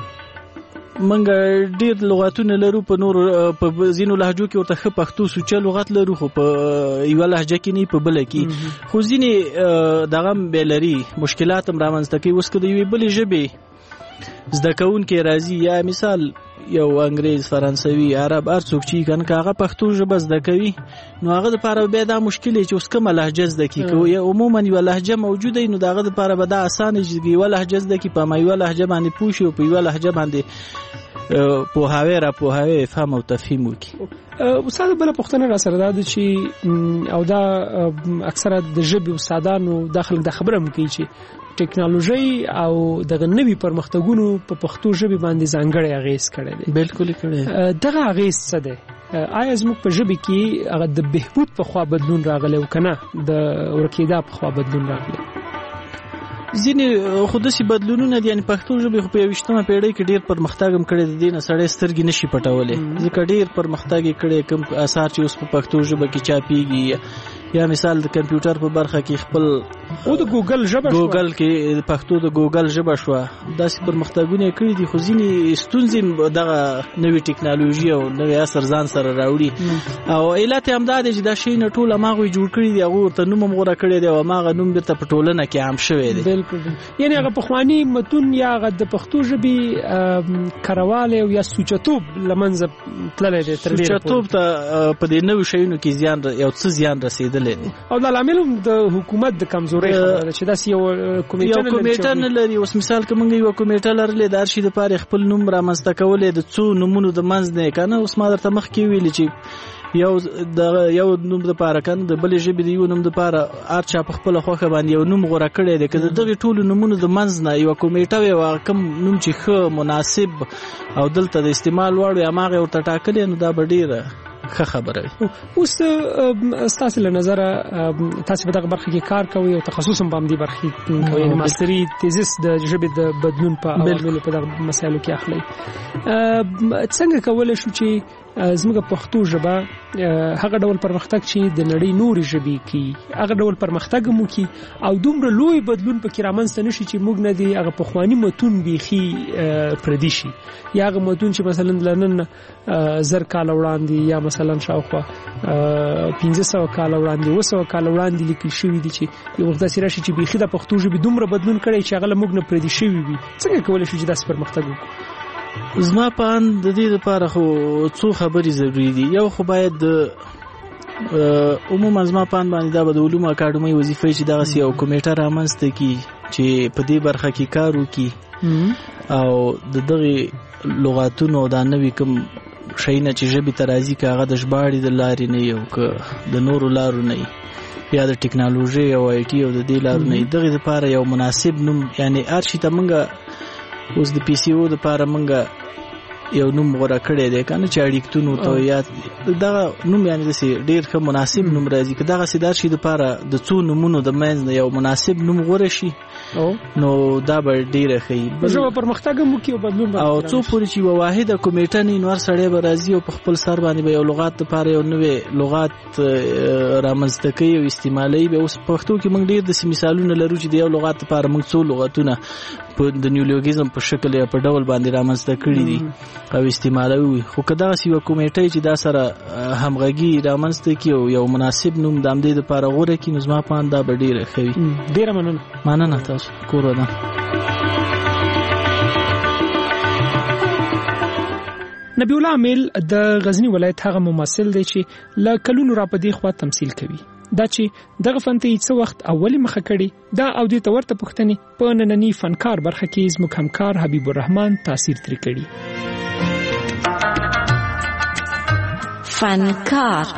موږ ډېر لغاتونه لرو په نورو په ځینو لهجو کې ورته ښه پښتو سوچه لغت لرو، خو په یوه لهجه کې نه په بله کې، خو ځینې دغه هم بیا لري، مشکلات هم رامنځته کوي. اوس که د یوې بلې ژبې زده کوونکی راځي، یا مثال یو انګریز، فرانسوي، عرب، هر څوک چې کنه که هغه پښتو ژبه زده کوي نو هغه دپاره بیا دا مشکل دی چې اوس کومه لهجه زده کړي. که عموما یوه لهجه موجوده وي نو د هغه دپاره به دا اسانه چې یوه لهجه زده کړي، په یوه لهجه باندې پوه شي او په یوه لهجه باندې پوهاوی راپوهاوی فهم او تفهیم وکړي. استاد بله پوښتنه را سره دا ده چې او دا اکثره د ژبې استادانو دا خلک دا خبره هم کوي چې ټکنالوژي او دغه نوي پرمختګونو په پښتو ژبې باندې ځانګړی اغېز کړی دی. بالکل کړی. دغه اغېز څه دی؟ آیا زموږ په ژبې کې هغه د بهبود په خوا بدلون راغلی او که نه د ورکېدا په خوا بدلون راغلی؟ ځینې خو داسې بدلونونه دي، یعنې پښتو ژبې خو په 21مه پېړۍ کې ډېر پرمختګ هم کړی دی، دې نه سړی سترګې نشي پټولی، ځکه ډېر پرمختګ یې کړی. کوم اثار چې اوس په پښتو ژبه کې چاپېږي یا مثال د کمپیوټر په برخه کې خپل او د ګوګل ژبه ګوګل کې پښتو د ګوګل ژبه شو داسې پرمختګونه کړی دي خو ځینې ستونزې دغه نوې ټکنالوژي او نوې عصر ځان سره راوړي او علت هم دا دی چې دا شی نه ټول ماغوي جوړ کړی دی هغه ورته نوم غوړه کړی دی او ماغه نوم بیرته په ټولنه کې عام شوی دی. بالکل یعنی هغه پخوانی متون یا هغه د پښتو ژبې کارواله او یا سوچتوب لمنځه تللی دی تر ډیره سوچتوب ته په دې نوې شیونو کې زیان یو څه زیان رسیدلی دی او د لامل د حکومت د کمزورۍ خبره چې داسې یو کمیټه نه لري. اوس مثال که موږ یو کمیټه لرلې د هر شي دپاره خپل نوم رامنځته کولی د څو نومونو د منځ نه کنه اوس ما درته مخکې ویلي چې یو نوم دپاره کنه د بلې ژبې د یو نوم دپاره هر چا په خپله خوښه باندې یو نوم غوره کړی دی که د دغې ټولو نومونو د منځ نه یوه کمیټه وي او کوم نوم چې ښه مناسب او دلته د استعمال وړ وي هماغه یې ورته ټاکلی نو دا به ډېره ښه خبره وي. اوس ستاسې له نظره تاسې په دغه برخه کې کار کوئ او تخصص هم په همدې برخې کې کوئ یعنې ماستري تیزس د ژبې د بدلون په عواملو په دغه مسایلو کې اخلئ. څنګه کولی شو چې زموږ پښتو ژبه هغه ډول پرمختګ چې د نړۍ نورې ژبې کې هغه ډول پرمختګ هم وکړي او دومره لوی بدلون پکې رامنځته نه شي چې موږ نه دی هغه پخواني متون بیخي پردي شي یا هغه متون چې مثلا لنن 1000 کاله وړاندې یا مثلا شاوخوا 1500 کاله وړاندې 200 کاله وړاندې لیکل شوي دي چې یو وخت داسې راشي چې بیخي د پښتو ژبې دومره بدلون کړی چې هغه له موږ نه پردي شوي وي. څنګه کولی شو چې داسې پرمختګ وکړو؟ زما په اند د دې لپاره خو څو خبرې ضروري دي. یو خو باید عموما زما په اند باندې دا به د علومو اکاډمۍ وظیفه چې دغسې یو کمیټه رامنځته کړي چې په دې برخه کې کار وکړي او د دغې لغاتونو او دا نوي کوم شیونه چې ژبې ته راځي که هغه د ژباړې د لارې نه او که د نورو لارو نه یا د ټکنالوژۍ او آی ټي او د دې لارو نه دغې دپاره یو مناسب نوم یعنې هر شي ته موږ اوس د پی سی او دپاره موږ یو نوم غوره کړی دی کنه چې اړیکتون ورته یا دغه نوم یعنې داسې ډېر ښه مناسب نوم راځي که دغسې د هر شي دپاره د څو نومونو د منځ نه یو مناسب نوم غوره شي نو دا به ډېره ښه ژبه پرمختګ هم وکړي او بدلون او څو پورې چې یوه واحده کمیټه نه نور سړی به راځي او په خپل سر باندې به یو لغات دپاره یو نوې لغات رامنځته کوي او استعمالوي به اوس پښتو کې موږ ډېر داسې مثالونه لرو چې د یو لغات دپاره موږ څو لغتونه د نیولوګیزم په شکل یا په ډول باندې رامنځته کړي دي او استعمالوي خو که دغسې یوه کمیټه چې دا سره همغږي رامنځته کړي او یو مناسب نوم د همدې دپاره غوره کړي نو زما په اند دا به ډېره ښه وي. ډېره مننه تاسو کور ودان. نبی الله امیل د غزنی ولایت هغه ممثل دی چې له کلونو را په دې خوا تمثیل کوي. دا چې دغه فن ته څه وخت اولی مخه کړي دا او دې ته ورته پوښتنې په نننی فنکار برخه کې زموږ همکار حبیب الرحمن تاثیر ترې کړي. فنکار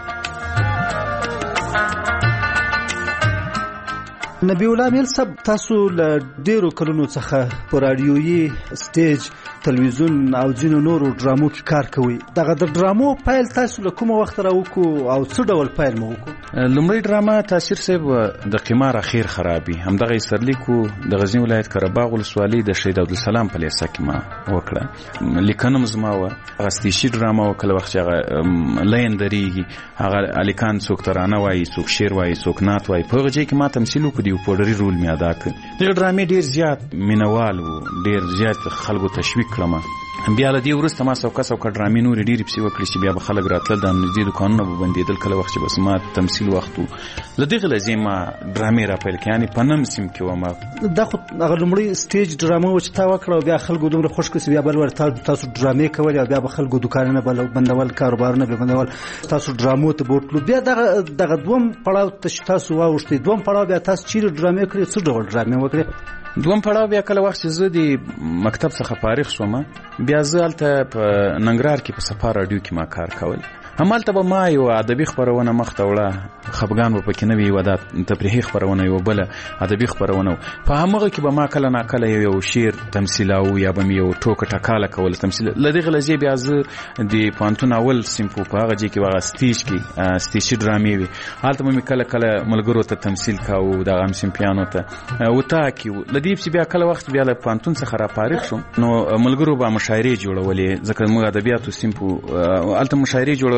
نبی الله امیل صاحب تاسو له ډیرو کلونو څخه په رادیويي سټیج تلویزیون او ځینو نورو ډرامو کې کار کوي. دغه د ډرامو پیل تاسو له کومه وخت راوکو او څه ډول پیل مو وکړو؟ لومړی ډرامه تاثیر صاحب د قمار اخیر خرابي همدغه سرلیکو د غزنی ولایت قرهباغ ولسوالۍ د شهید عبدالسلام په لیسه کې ما وکړه. لیکنم زما و هغه ستیشي ډرامه وکړه وخت چې هغه لین درېږي هغه الیکان څوک ترانه وایي څوک شعر وایي څوک نعت وایي په هغه ځای کې ما تمثیل وکړ یو پوډري رول مې ادا کړ. دغه ډرامې ډېر زیات مینوال وو ډېر زیات خلکو تشویق کړم. بیا له دې وروسته ما څوکه ډرامې نورې ډېرې پسې وکړې چې بیا به خلک راتلل د نږدې دوکانونه به بندېدل کله وخت چې بس ما تمثیل وخت و له دغې لحظې ما ډرامې راپیل کړې یعنې په نم سیم کې وم. دا خو هغه لومړی سټیج ډرامه وه چې تا وکړه او بیا خلکو دومره خوښ کړه چې بیا بل ور تاسو ډرامې کولې او بیا به خلکو دوکانونه بندول کاروبارونه به بندول تاسو ډرامو ته بوتلو. بیا دغه دوم پړاو ته تاسو واوښتئ دوم پړاو بیا تاسو چیرې ډرامې کړې څه ډول ډرامې وکړې؟ دوم پړاو بیا کله وخت چې زه د مکتب څخه فارغ شوم بیا زه هلته په ننګرهار کې په صفا راډیو کې ما کار کول. همالته به ما یو ادبي خپرونه مخته وړه خفګان به پکې نه وي یوه دا تفریحي خپرونه یوه بله ادبي خپرونه په همغه کې به ما کله ناکله یو شعر تمثیلاو یا به مې یو ټوکه ټکاله کوله تمثیل. له دغې لحظې بیا زه د پوهنتون اول صنف په هغه ځای کې به هغه سټیج کې سټیجي ډرامې وي هلته به مې کله کله ملګرو ته تمثیل کاوه دغه همصنفیانو ته وطاق وو. له دې پسې بیا کله وخت بیا له پوهنتون څخه را فارغ شوم نو ملګرو به مشاعرې جوړولې ځکه موږ ادبیاتو صنف هلته مشاعرې جوړولې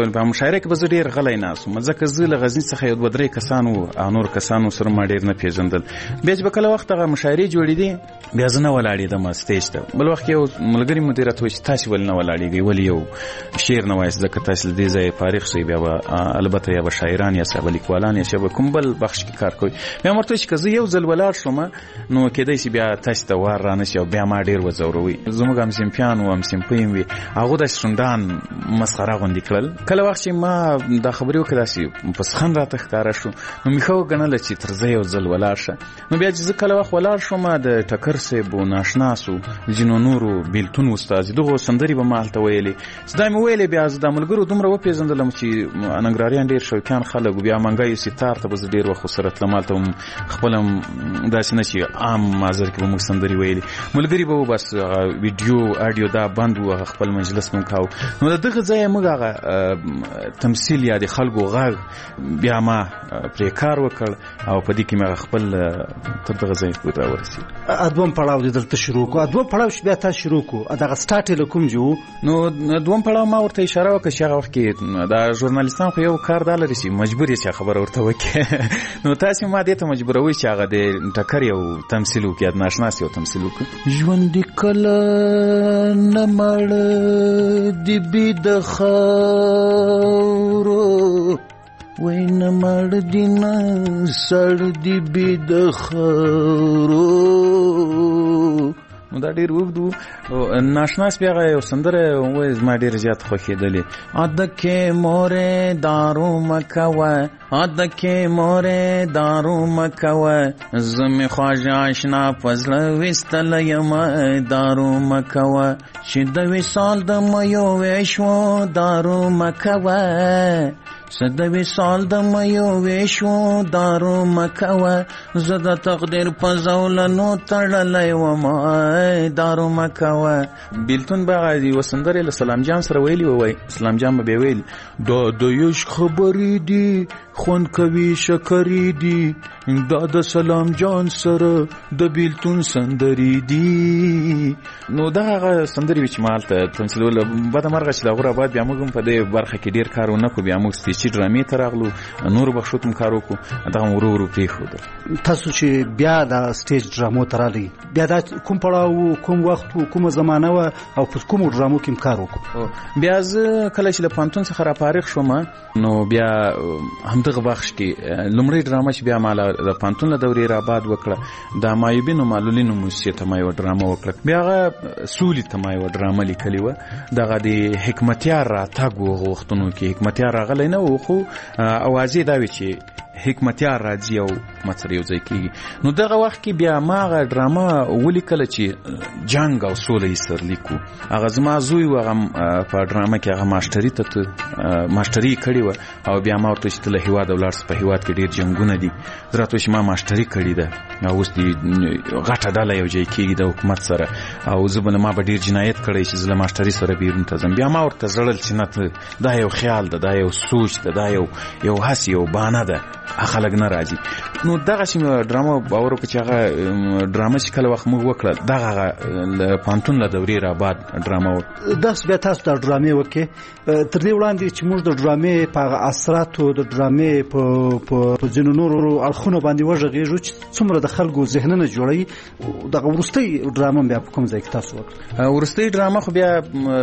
ویل په مشاعره کې به زه ډېر غلی ناست وم ځکه زه له غزني څخه یو 2-3 کسان وو او نور کسانو سره ما ډېر نه پېژندل. بیا چې به کله وخت هغه مشاعرې جوړېدې بیا زه نه ولاړېدم سټیج ته. بل وخت یو ملګري مدیر راته وایي چې تاسې ولې نه ولاړېږئ ولې یو شعر نه وایاست ځکه تاسې له دې ځایه فارغ شئ بیا به البته یا به شاعران یا به لیکوالان یا به کوم بل بخش کې کار کوئ. بیا مې ورته وایي چې که زه یو ځل ولاړ شوم نو کېدای شي بیا تاسې ته وار را نه شي او بیا ما ډېر وځوروئ. زموږ همصنفیان وو همصنفۍ هم وي هغو داسې شونډان مسخره غوندې کړل. کله وخت چې ما دا خبرې وکړې داسې په سخن راته ښکاره شو نو مې ښه وګڼله چې تر زه یو ځل ولاړ شه. نو بیا چې زه کله وخت ولاړ شوم د ټکر صاحب و ناشناسو ځینو نورو بېلتون استاد دغو سندرې به ما هلته ویلې چې دا مې ویلې بیا زه دا ملګرو دومره وپېژندلم چې ننګرهاریان ډېر شوقیان خلک بیا منګیو ستار ته به زه ډېر وخت ورسره تلم هلته هم خپله داسې نه چې عام مازر کې به موږ سندرې ویلې ملګري به و بس ویډیو اډیو دا بند و هغه خپل مجلس مو کاوه. نو د دغه ځایه موږ هغه تمثیل یا د خلکو غږ بیا ما پرې کار وکړ او په دې کې مې خپل تر دغه ځای پورې راورسېد. دوم پړاو دې دلته شروع کړو دوم پړاو چې بیا تاسو شروع کړو دغه سټارټ یې له کوم جو؟ نو دوم پړاو ما ورته اشاره وکړه چې هغه وخت کې دا ژورنالیستان خو یو کار دا لري چې مجبور یې چې خبره ورته وکړي نو تاسې ما دې ته مجبوروئ چې هغه د ټکر یو تمثیل وکړي د ناشناس یو تمثیل وکړي. ژوند کله نه مړ دی بې د خاورو وای نه مړ دی نه سړ دی بې د خاورو. نو دا ډېر اوږد و ناشناس بیا هغه یو سندره وایي زما ډېره زیات خوښېدلې عدکې مورې دارو مه کوه عدکې مورې دارو مه کوه زه مې خواږه اشنا په زړه ویستلی یمه دارو مه کوه چې د وصال د میو ویشو دارو مه کوه زه د وصال د میو ویشو دارو مه کوه زه د تقدیر په زولنو تړلی ومه دارو مه کوه. بیلتون به هغه یوه سندرې له سلام جان سره ویلي ووایي سلام جان به بیا ویل دا د عشق خبرې دي خوند کوي شکرې دي دا د سلام جان سره د بیلتون سندرې دي. نو دا هغه سندرې وې چې ما هلته تمثیلول بده مرغه چې د هغو راباد بیا موږ هم په دې برخه کې ډېر کار ونه کړو بیا موږ سټیجي ډرامې ته راغلو نورو بخښو ته هم کار وکړو دغه ورو ورو پرېښودل. تاسو چې بیا د سټیج ډرامو ته راغلئ بیا دا کوم پړاو کوم وخت کومه زمانه وه او په کومو ډرامو کې هم کار وکړو؟ بیا زه کله چې له پوهنتون څخه رافارغ شوم نو بیا همدغه بخش کې لومړۍ ډرامه چې بیا ما د پوهنتون له دورې راباد وکړه د مایوبینو معلولینو موسسې ته ما یوه ډرامه وکړه. بیا هغه سولې ته ما یوه ډرامه لیکلې وه دغه د حکمتیار راتګ و هغو وختونو کې حکمتیار راغلی نه و خو اوازې دا وې چې حکمتیار راځي او مصر یو ځای کېږي. نو دغه وخت کې بیا ما هغه ډرامه ولیکله چې جنګ او سوله یې سرلیک و. هغه زما زوی و هغه په ډرامه کې هغه ماسټري ته ماسټري یې کړې وه او بیا ما ورته چې ته له هېواده ولاړ سه په هېواد کې ډېر جنګونه دي زه راته چې ما ماسټري کړې ده او اوس دې غټه ډله یو ځای کېږي د حکومت سره او زه به ما به ډېر جنایت کړی چې زه له ماسټري سره بیرون ته ځم. بیا ما ورته ژړل چې نه دا یو خیال ده دا یو سوچ ده دا یو هسې یو بانه ده خلک نه راځي. نو دغسې مې ډرامه باور وکړه چې هغه ډرامه چې کله وخت موږ وکړه دغه هغه پوهنتون له دورې راباد ډرامه وه. داسې بیا تاسو دا ډرامې وکړې تر دې وړاندې چې موږ د ډرامې په هغه اثراتو د ډرامې په ځینو نورو اړخونو باندې وغږېږو چې څومره د خلکو ذهنونه جوړوي دغه وروستۍ ډرامه بیا په کوم ځای کې تاسو وکړه؟ وروستۍ ډرامه خو بیا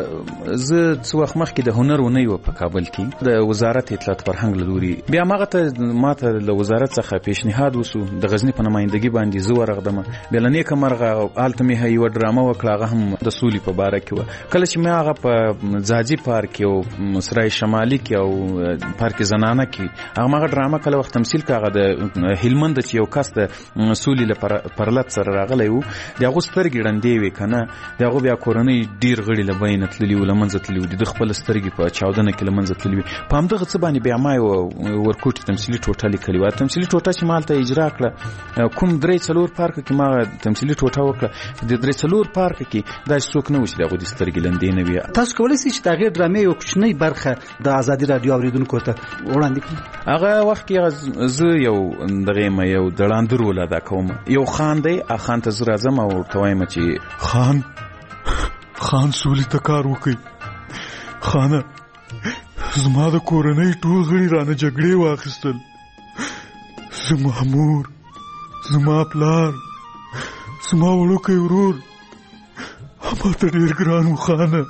زه څه وخت مخکې د هنر اونۍ وه په کابل کې د وزارت اطلاعات فرهنګ له لوري بیا ما ته له وزارت څخه پیشنهاد وسو د غزني په نمایندګي باندې زه ورغدم. بیا له نیکه مرغه هلته مې یوه ډرامه وکړه هغه هم د سولې په باره کې وه. کله چې مې هغه په ځاځي پارک کې او سرای شمالي کې او پارک زنانه کې هغه ډرامه کله وخت تمثیل کړه هغه د هلمند چې یو کس د سولې له پرلت سره راغلی و د هغو سترګې ړندې وې که نه د هغو بیا کورنۍ ډېر غړي له بینه تللي وو له منځه تللي وو د خپله سترګې په چاودنه کې له منځه تللي وې. په همدغه څه باندې بیا ما یوه ورکوټي تمثیلي ټوټه لیکلې وه. تمثیلي ټوټه چې ما هلته اجرا کړه کوم 3-4 پارکه کې ما تمثیلي ټوټه وکړه د 3-4 پارکه کې داسې څوک نه و چې د هغوی د سترګې لندې نه وي. تاسو کولی شئ چې د هغې ډرامې یو کوچنۍ برخه د ازادي راډیو اورېدونکو ته وړاندې کړئ؟ هغه وخت کې زه یو دغه یم یو دړاندر رول ادا کوم. یو خان دی خان ته زه راځم او ورته وایم چې خان سولې ته کار وکړئ خانه زما د کورنۍ ټول غړي رانه جګړې واخیستل. زما مور، زما پلار، زما وړوکی ورور ما ته ډېر ګران و. خانه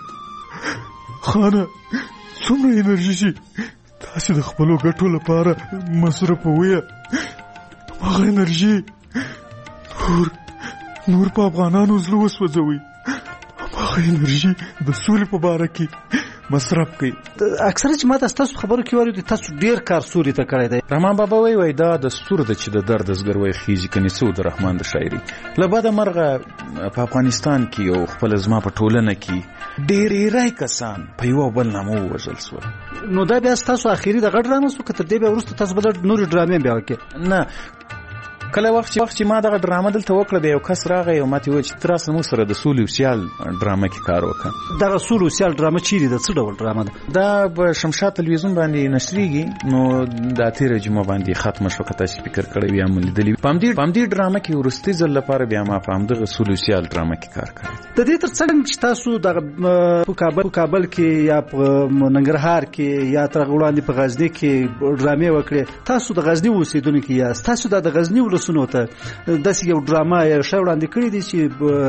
څومره انرژي چې تاسې د خپلو ګټو لپاره مصرفوئ، هغه انرژي نور په افغانانو زړه وسوځوئ. هغه انرژي د سولې په باره کې مصرف کړئ. اکثره چې ما تاسو خبرو کې وایي تاسو ډیر کار سوري ته کړی دی. رحمان بابا وایي دا د ستور د چې د درد زګروي خيږي کني سود رحمان د شاعري لباده مرغه په افغانستان کې او خپل زما په ټولنه کې ډیر رای کسان په یو بل نامو وژل شو. نو دا بیا تاسو اخیری د غټ ډرامه سو کته دی بیا ورسته تاسو بل نور ډرامې بیا وکړه. نه کله وخت چې ما دغه ډرامه دلته وکړه د یو کس راغی او ماته وایي چې تراسه مو سره د سولې سیال ډرامه کې کار وکړه. دغه سولې سیال ډرامه چیرې د څه ډول ډرامه ده؟ دا په شمشاد تلویزیون باندې نشریږي. نو د تیر جمعه باندې ختم شو کته چې فکر کړی وي عمل دلی پام دې ډرامه کې ورستي ځل لپاره بیا ما فهم دغه سولې سیال ډرامه کې کار کړی. د دې ترڅنګ چې تاسو د کابل کې یا په ننګرهار کې یا تر وړاندې په غزنی کې ډرامې وکړې، تاسو د غزنی اوسیدونکو یاست، تاسو د غزنی ولسونو ته داسې یو ډرامه یا شی وړاندې کړی دي چې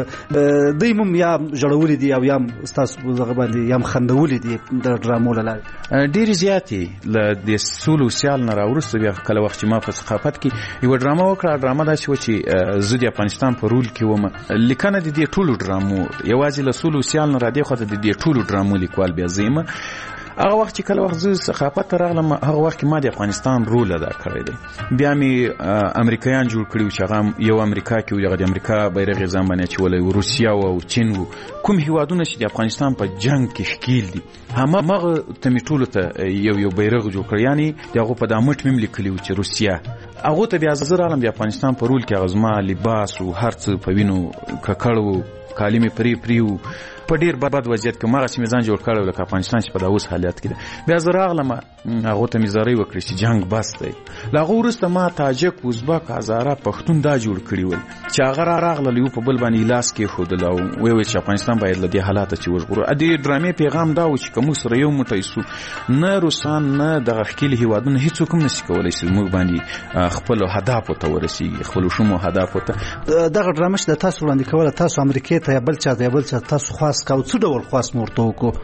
دوی هم یا جوړولې دي او یا تاسو دغه باندې یا خندولې دي د ډرامو له لارې؟ ډېر زیاتې له د سولو سیال نه راوروسته بیا کله وخت چې ما په ثقافت کې یو ډرامه وکړه. ډرامه داسې وه چې زه د افغانستان په رول کې وم. لیکنه د دې ټولو ډرامو یوازې له سولو سیال نه را دې خواته د دې ټولو ډرامو لیکوال بیا زه یم. هغه وخت چې کله وخت زه ثقافت ته راغلم هغه وخت کې ما د افغانستان رول ادا کړی دی. بیا مې امریکایان جوړ کړي چې هغه یو امریکا کې و، د امریکا بیرغ یې ځان باندې اچولی و، روسیه او چین و. کوم هیوادونه چې د افغانستان په جنګ کې ښکیل دي همغه ته مې ټولو ته یو بیرغ جوړ کړی. یعنې د هغو په دا مټ مې لیکلي و چې روسیه. هغو ته بیا زه راغلم د افغانستان په رول کې هغه زما لباس و هر څه په وینو ککړ و، کالي مې پرې و، په ډیر بد وضعیت کې مغه چې میزان جوړ کړو لکه افغانستان چې په داوس حالت کې ده. بیا زه راغلم هغه ته میزاري وکړي چې جنگ بس دی. لاغه ورسته ما تاجک، ازبک، هزاره، پښتون دا جوړ کړی ول چې هغه راغله یو په بل باندې لاس کې خودل او وی چې افغانستان باید له دې حالات چې وژغورو. ا دې ډرامې پیغام دا و چې کوم سره یو موټی سو نه روسان نه دغه خپل هیوادونه هیڅ کوم نشي کولای چې موږ باندې خپل هدف ته ورسیږي، خپل شومو هدف ته. دغه ډرامه چې تاسو وړاندې کوله تاسو امریکا ته بل چا تاسو خاص کاوه څه ډول خاص مرته وکړو؟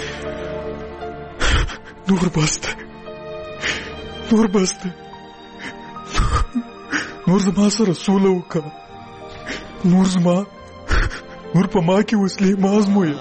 نور بسته نور زما سره سوله وکړه. نور په ما کې وسلې مازمویه.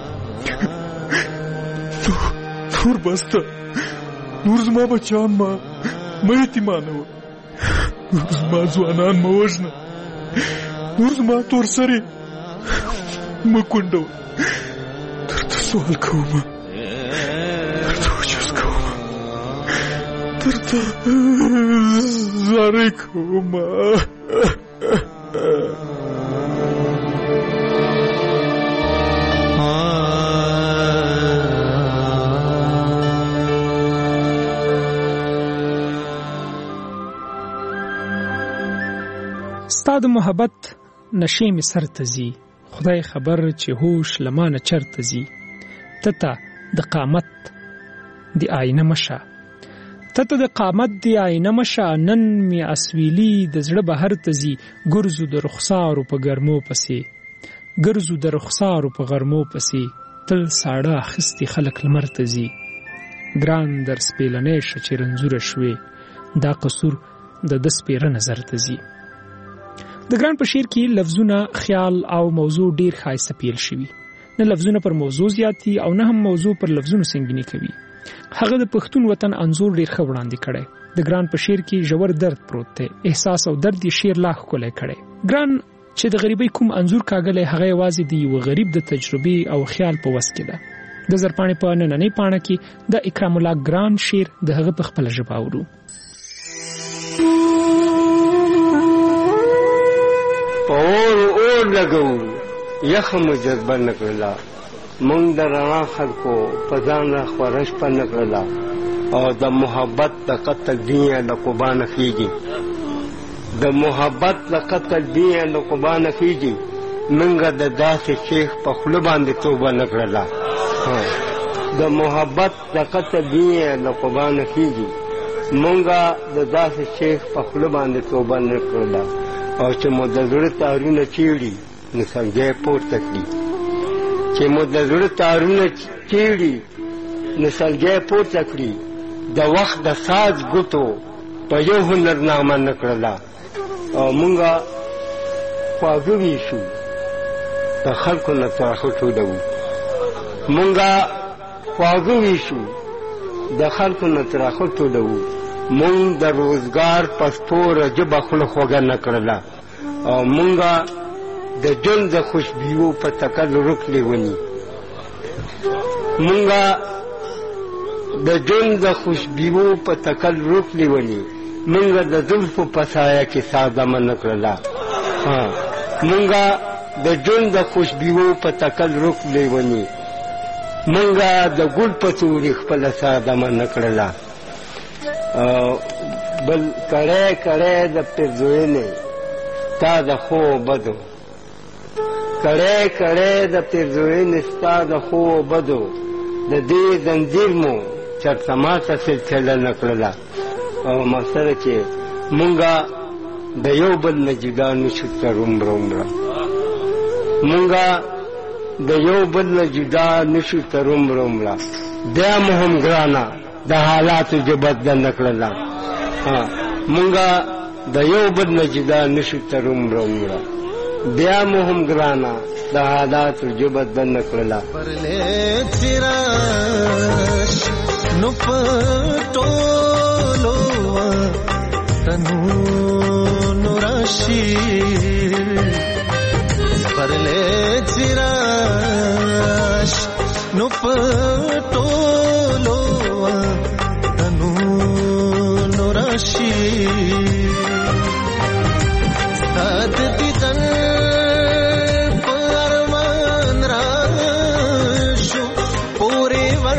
نور بسته نور زما بچان ما یتیمانوه. نور زما ځوانان ما وژنه. نور زما تور سرې ما کونډوه. درته سوال کومه، درته وجوز کومه، درته زارې کومه. ستا د محبت نشې مې سر ته ځي، خدای خبر چې هوش لمانه چرته ځي. تته د قامت دی آینه مشه، تته د قامت دی آینه مشه. نن می اسویلی د زړه بهر ته ځي. ګرځو د رخسارو په ګرمو پسې، ګرځو د رخسارو په غرمو پسې. تل ساړه اخیستي خلک لمر ته ځي. ګران در سپېلنی شه چې رنځوره شوې، دا قصور د ده سپېره نظر ته ځي. د ګران په شعر کې لفظونه، خیال او موضوع ډیر ښایسته پیل شوي. نه لفظونه پر موضوع زیاتی او نه هم موضوع پر لفظونو سنګینی کوي. هغه د پښتون وطن انځور ډیر ښه وړاندې کړی. د ګران په شعر کې ژور درد پروت دی، احساس او درد یې شعر لا ښکلی کړی. ګران چې د غریبۍ کوم انځور کاږلی هغه یوازې د یوه غریب د تجربې او خیال په وس کې ده. د زرپاڼې په نننۍ پاڼه کې د اکرام الله ګران شعر د هغه په خپله ژبه اورو. اور لګو یخم جذبه نکړلا، مونږ د رڼا خلکو په ځان را خورش په نکړلا، او د محبت د قتل دنیا د قربانه کیږي، د محبت د قتل دنیا د قربانه کیږي. مونږ د داسې شیخ په خوله باندې توبه نکړلا. د محبت د قطع دنیا د قربان کیږي مونږه د داسې شیخ په خوله باندې توبه نه کړله او چې مو د زړه تارونه چیړي نو سنګی پورته کړي چې مو د زړه تارونه چیړي نو سنګی پورته کړي د وخت د ساز ګوتو په یو هنرنامه نه کړله او مونږه خواږه ویشو د خلکو نه تراخه ټولوو مونږه خواږه ویشو د خلکو نه تراخه ټولوو مونږ د روزګار پښتو ژبه خوله خوږه نه کړله او مونږه د ژوند د خوشبیو په تکل رک لیوني مونږه د ژوند د خوشبیو په تکل رک لیوني مونږه د زلفو په سایه کې سادمه نه کړله مونږه د ژوند د خوشبیو په تکل رک لیوني مونږه د ګل په تورې خپله سادمه نه کړله بل کړی کړی د پیرزوینې ستا د ښو بدو کړی کړی د پیرزوینې ستا د ښو بدو د دې زنځیر مو چرته ماته سلسله نه کړله او مسله چې مونږه د یو بل نه جدا نشو تر عمره مونږه د یو بل نه جدا نشو تر عمره بیا مو هم ګرانه د حالاتو ژبه زده نه کړله مونږه د یو بل نه جدا نشو تر عمره بیا مو هم ګرانه د حالاتو ژبه زده نه کړله نو پټولو تنو نوراشي پرلې چراش نو پټولو تنو نوراشي سات دیدن پرمان راشو پورې ور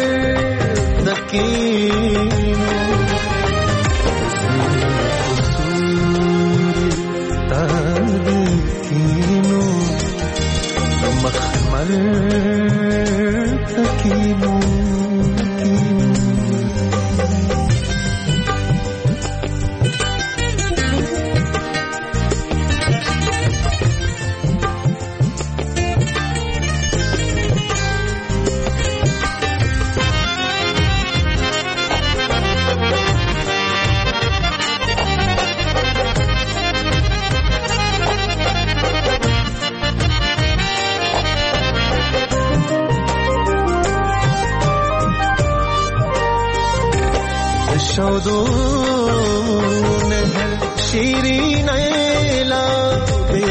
شیرین لابه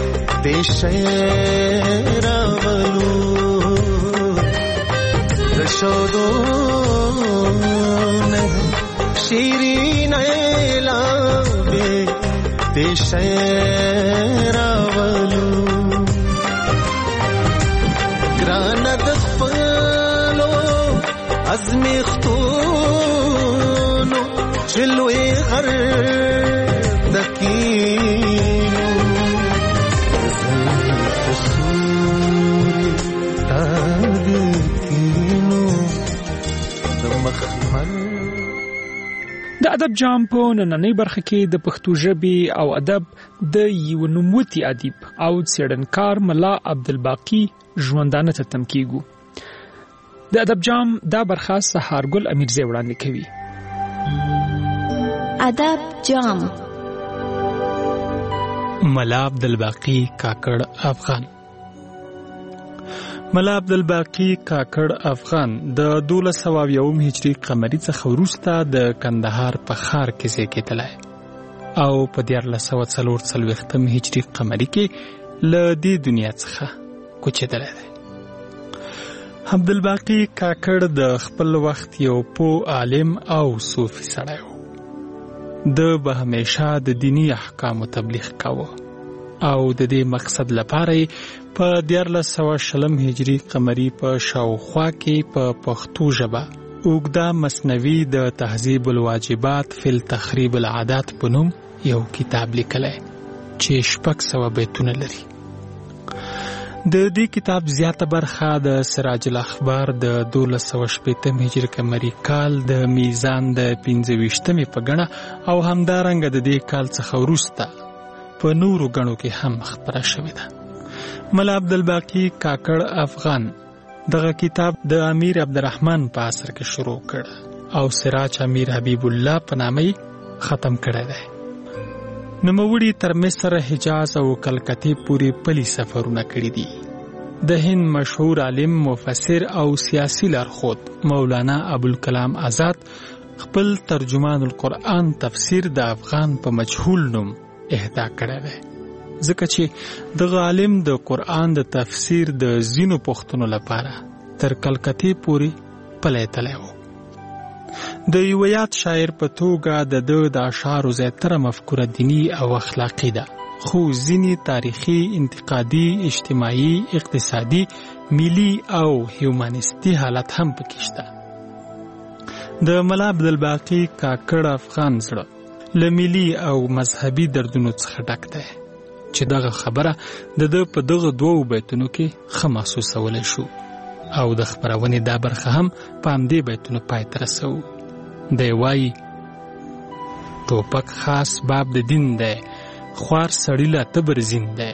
پیشراولو دشودون شیرین لابه پیشراولو گراند خپلو ازمیختونو چلوی غر دکینو زلف سوری تاگکینو دمخمل د ادب جام په نننۍ برخه کې د پښتو ژبې او ادب د یو نوموتی ادیب او څېړنکار ملا عبدالباقي ژوندانه ته تم کیږو. د ادب جام دا برخه سهارګل امیرزی وړاندې کوي. ادب جام ملا عبدالباقي کاکړ افغان. ملا عبدالباقي کاکړ افغان د 1201 هجری قمری څخه وروسته د کندهار په ښار کې زیږېدلی او په 1440 هجری قمری کې له دې دنیا څخه کوچېدلی دی. عبدالباقي کاکړ د خپل وخت یو پوه عالم او صوفي سړی و. د به همیشه د دینی احکامو تبلیغ کاوه او د دې مقصد لپاره په 1420 هجری قمری په شاوخوا کې په پښتو ژبه اوږده مثنوي د تهذیب الواجبات فی التخریب العادات په نوم یو کتاب لیکلی چې 600 بیتونه لري. د دې کتاب زیاته برخه د سراج الاخبار د 1280 هجري قمري کال د میزان د 25مې په ګڼه او همدارنګه د دې کال څخه وروسته په نورو ګڼو کې هم خپره شوې ده. ملا عبدالباقي کاکړ افغان دغه کتاب د امیر عبدالرحمن په عصر کې شروع کړ او سراج امیر حبیب الله په نامه ختم کړی دی. نوموړي تر مصر، حجاز او کلکتې پورې پلي سفرونه کړي دي. د هند مشهور عالم، مفسر او سیاسي لارښود مولانا ابوالکلام آزاد خپل ترجمان القرآن تفسیر د افغان په مجهول نوم اهدا کړی دی، ځکه چې دغه عالم د قرآن د تفسیر د ځینو پوښتنو لپاره تر کلکتې پورې پلی تلی و. د یو یاد شاعر په توګه د اشعارو زیاتره مفکوره دینی او اخلاقی ده، خو ځینې تاریخي، انتقادي، اجتماعي، اقتصادي، ملي او هیومانیستي حالت هم پکې شته. د ملا عبدالباقي کاکړ افغان زړه له ملي او مذهبي دردونو څخه ډک دی چې دغه خبره د په دغه 2 بیتونو کې ښه محسوسولی شو او د خپرونې دا برخه هم په همدې بیتونو پای ته رسوو. دی وایي: ټوپک خاص باب د دین دی، خوار سړي له تبر زین دی.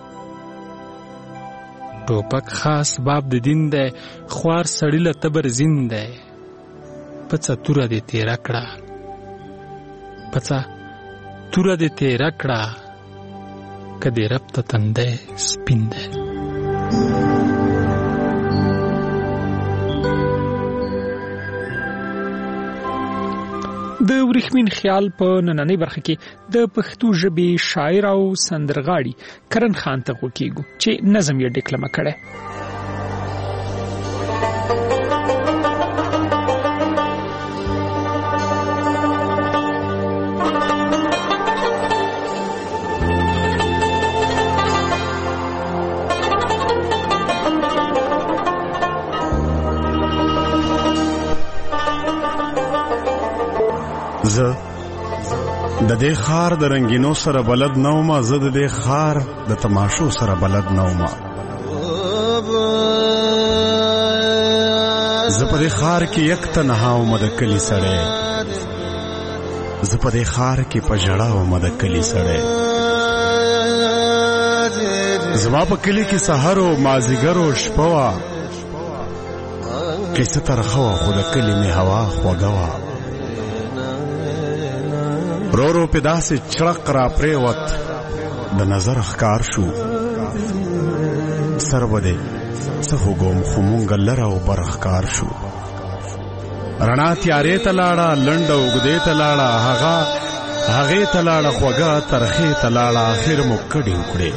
ټوپک خاص باب د دین دی، خوار سړي له تبر زین دی. پڅه توره دې تیره کړه، پڅه توره دې تیره کړه، که دې رب ته تندی سپین دی. د ورېښمین خیال په نننۍ برخه کې د پښتو ژبې شاعر او سندرغاړي کرن خان ته غوږ چې نظم یې ډیکلمه کړی. زه د دې خار د رنگینو سره بلد نوم، زه د دې خار د تماشو سره بلد نوم. زه په دې خار کې یک تنها وم د کلی سړی، زه په دې خار کې په ژړا وم د کلی سړی. زما په کلی کې سحر او مازیګر او شپه وه، کیسه ترخه وه خو د کلي مې هوا خوږه وه. رو رو په داسې چړق را پریوت د نظر ښکار شو، سر به دی څه خوږوم خو مونږ لره او بر ښکار شو. رڼا تیارې ته لاړه، لنډه اوږدې ته لاړه، هغې ته لاړه، خوږه ترخې ته لاړه، اخر مو کډې وکړې.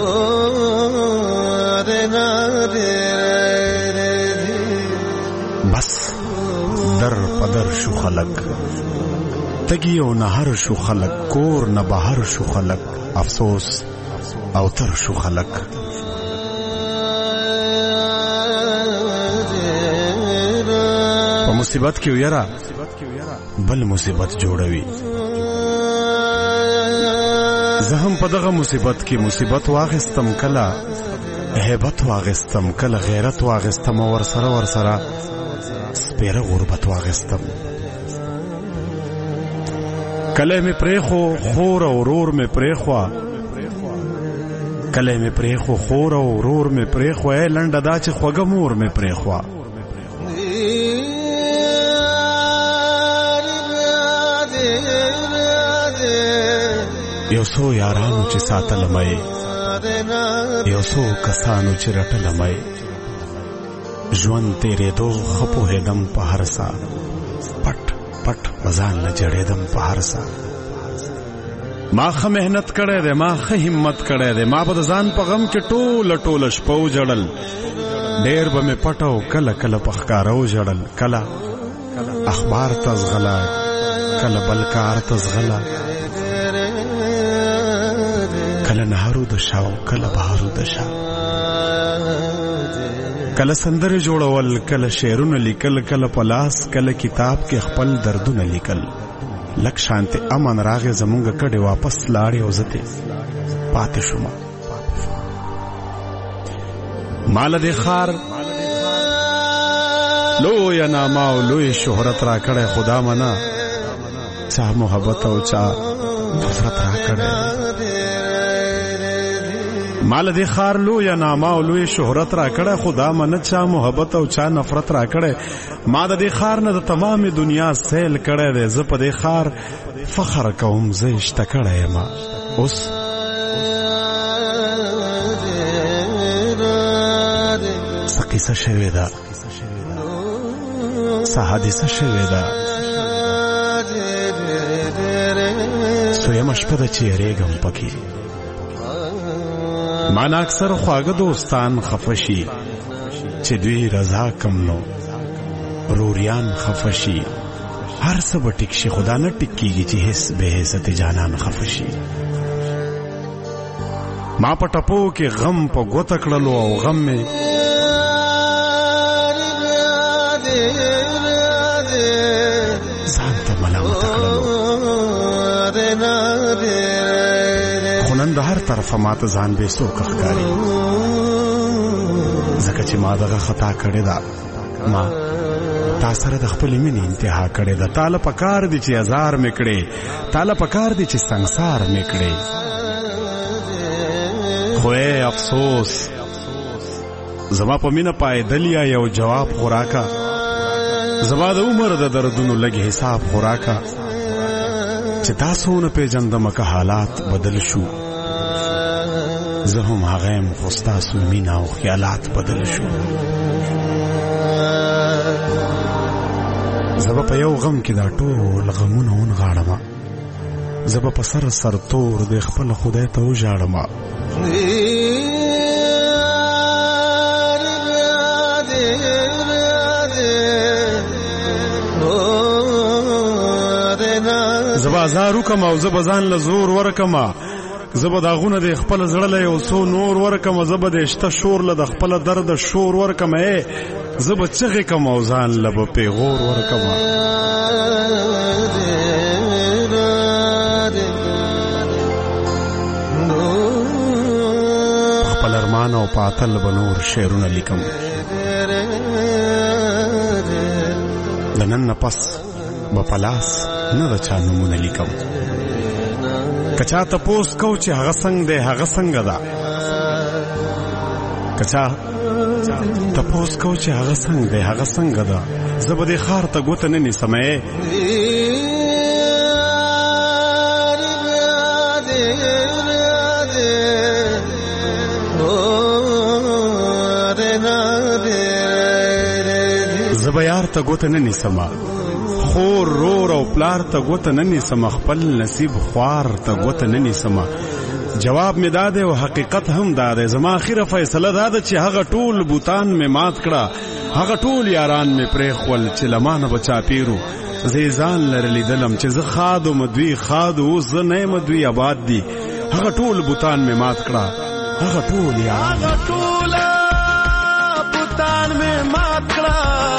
بس در پدر شو خلک، تگی او نهر شو خلق، کور نه بهر شو خلق، افسوس او تر شو خلق. په مصیبت کې ویرا بل مصیبت جوړوي. زه هم په دغه مصیبت کې مصیبت واغستم، کله هیبت واغستم، کله غیرت واغستم، ورسره سپیره غربت واغستم. کله می پریخو خور او ورور می پریخوا، کله می پریخو خور او ورور می پریخوا، ای لنډه دا چې خوږه مور می پریخوا. یو څو یارانو چې ساتلمه، یو څو کسانو چې رټلمه، ژوند تیرېدو ښه پوهېدم په هر سا، پټ مزان نه جړېدم په هر سا. ما ښه محنت کړی دی، ما ښه همت کړی دی، ما به د ځان په غم کې ټوله شپه وجړل. ډېر به مې پټ او کله په ښکاره وژړل. کله اخبار ته ځغله، کله بل کار ته ځغله، کله نهرو د شا او کله بهارو د شا، کله سندرې جوړول، کله شعرونه لیکل، کله په لاس، کله کتاب کې خپل دردونه لیکل. لک شانته امن راغې زمونږ کډې واپس لاړې او زته پاتې شوم. مال د خار لوی نامه او لوی شهرت را کړه خدا منا چا محبت او چا نفرت را کړه مال د خار لوی نامه او لوی شهرت را کړه خدا منا چا محبت او چا نفرت را کړه ما د خار نه د تمام دنیا سیل کړه دې ز په د خار فخر کوم زه اشته کړه ما اوس سقیسه شوی دا حادثه شوی ده سویم شپه ده چې یریږم پکې مانا اکثر خواږه دوستان خفه شي چې دوی رضا کم نو روریان خفه شي هر څه به ټیک شي خدا نه ټیک کېږي چې هیڅ بې عزت جانان خفه شي ما په ټپو کې غم په ګوته کړلو او غم مې خونن د هر طرفه ماته ځان به څوک ښکاري ځکه چې ما دغه خطا کړې ده ما تا سره د خپلې مینې انتها کړې ده تاله پکار دي چې ازار مې کړې تاله پکار دي چې سنګسار مې کړې خو افسوس زما په مینه پایدلیا یو جواب خوراکا زما د عمر د دردونو لږ حساب خوراکا چې تاسو نه پیژندم که حالات بدل شو زه هم هغه یم خو ستاسو مینه او خیالات بدل شو زه به په یو غم کې دا ټول غمونه ونغاړم زه به په سر سرتور د خپل خدای ته وژاړم زبا زارو کما او زبا ځان له زور ورکما زبا داغونه د خپل زړه له یو څو نور ورکما زبا د شته شور له د خپل درد شور ورکما زبا چغې کما او ځان له په پیغور ورکما خپل ارمان او پاتل بنور شعرونه لیکم لنن پس بپلاس نه د چا نمونه لیکم کچا تپوس کو چې هغه څنګه دی هغه څنګه ده کچا تپوس کو چې هغه څنګه دی هغه څنګه ده زه به دې ښار ته ګوته نه نیسم زه به یار ته ګوته نه نیسم خور رور او پلار ته ګوته نه نیسم خپل نصیب خوار ته ګوته نه نیسم جواب می داده او حقیقت هم داده زما اخیره فیصله داده چې هغه ټول بوتان می مات کړه هغه ټول یاران می پرې خول چې لمانه بچا پیرو زیزان لرلی دلم چې زه خادو مدوی خادو زه نه مدوی آباد دی هغه ټول بوتان می مات کړه هغه ټول یاران هغه ټول بوتان می مات کړه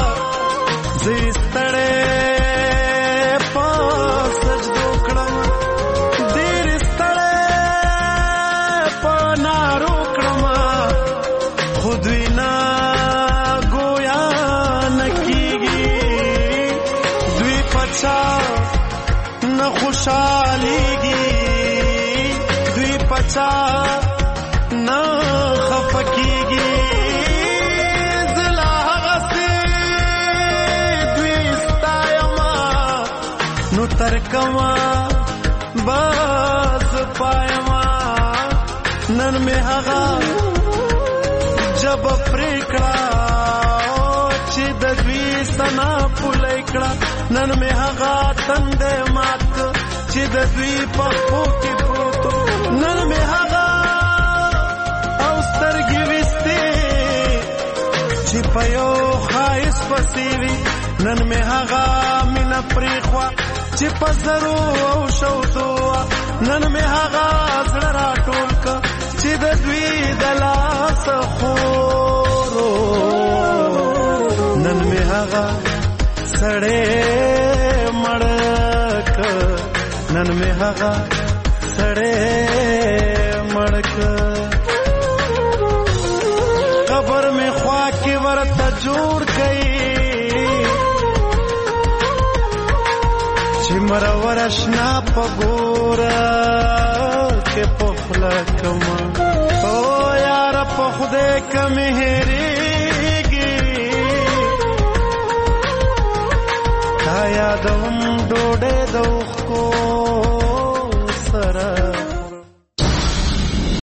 زیستړې خوشاليږي دوی پچا نه خفقيږي زلا غسي دوی ستایما نو ترکما بس پایما نن می هغه جب پریکړه چې د دوی سنا پولای کړه نن می هغه تندې مات چې د دوی په خو کې پروت نن می هغه او سترګې وستې چې په یو خایس پسې وي نن می هغه مینا پریخوا چې په زرو او شوتو نن می هغه زړه راټول کا چې د دوی د لاس خورو نن می هغه سړې مړک نن می هغه سړې مړک قبر جوړ کړي چې مرور اشنا پګورا کې پخلا کما او یار په خدای کم هریږي تا یادوم ډوډۍ دوخ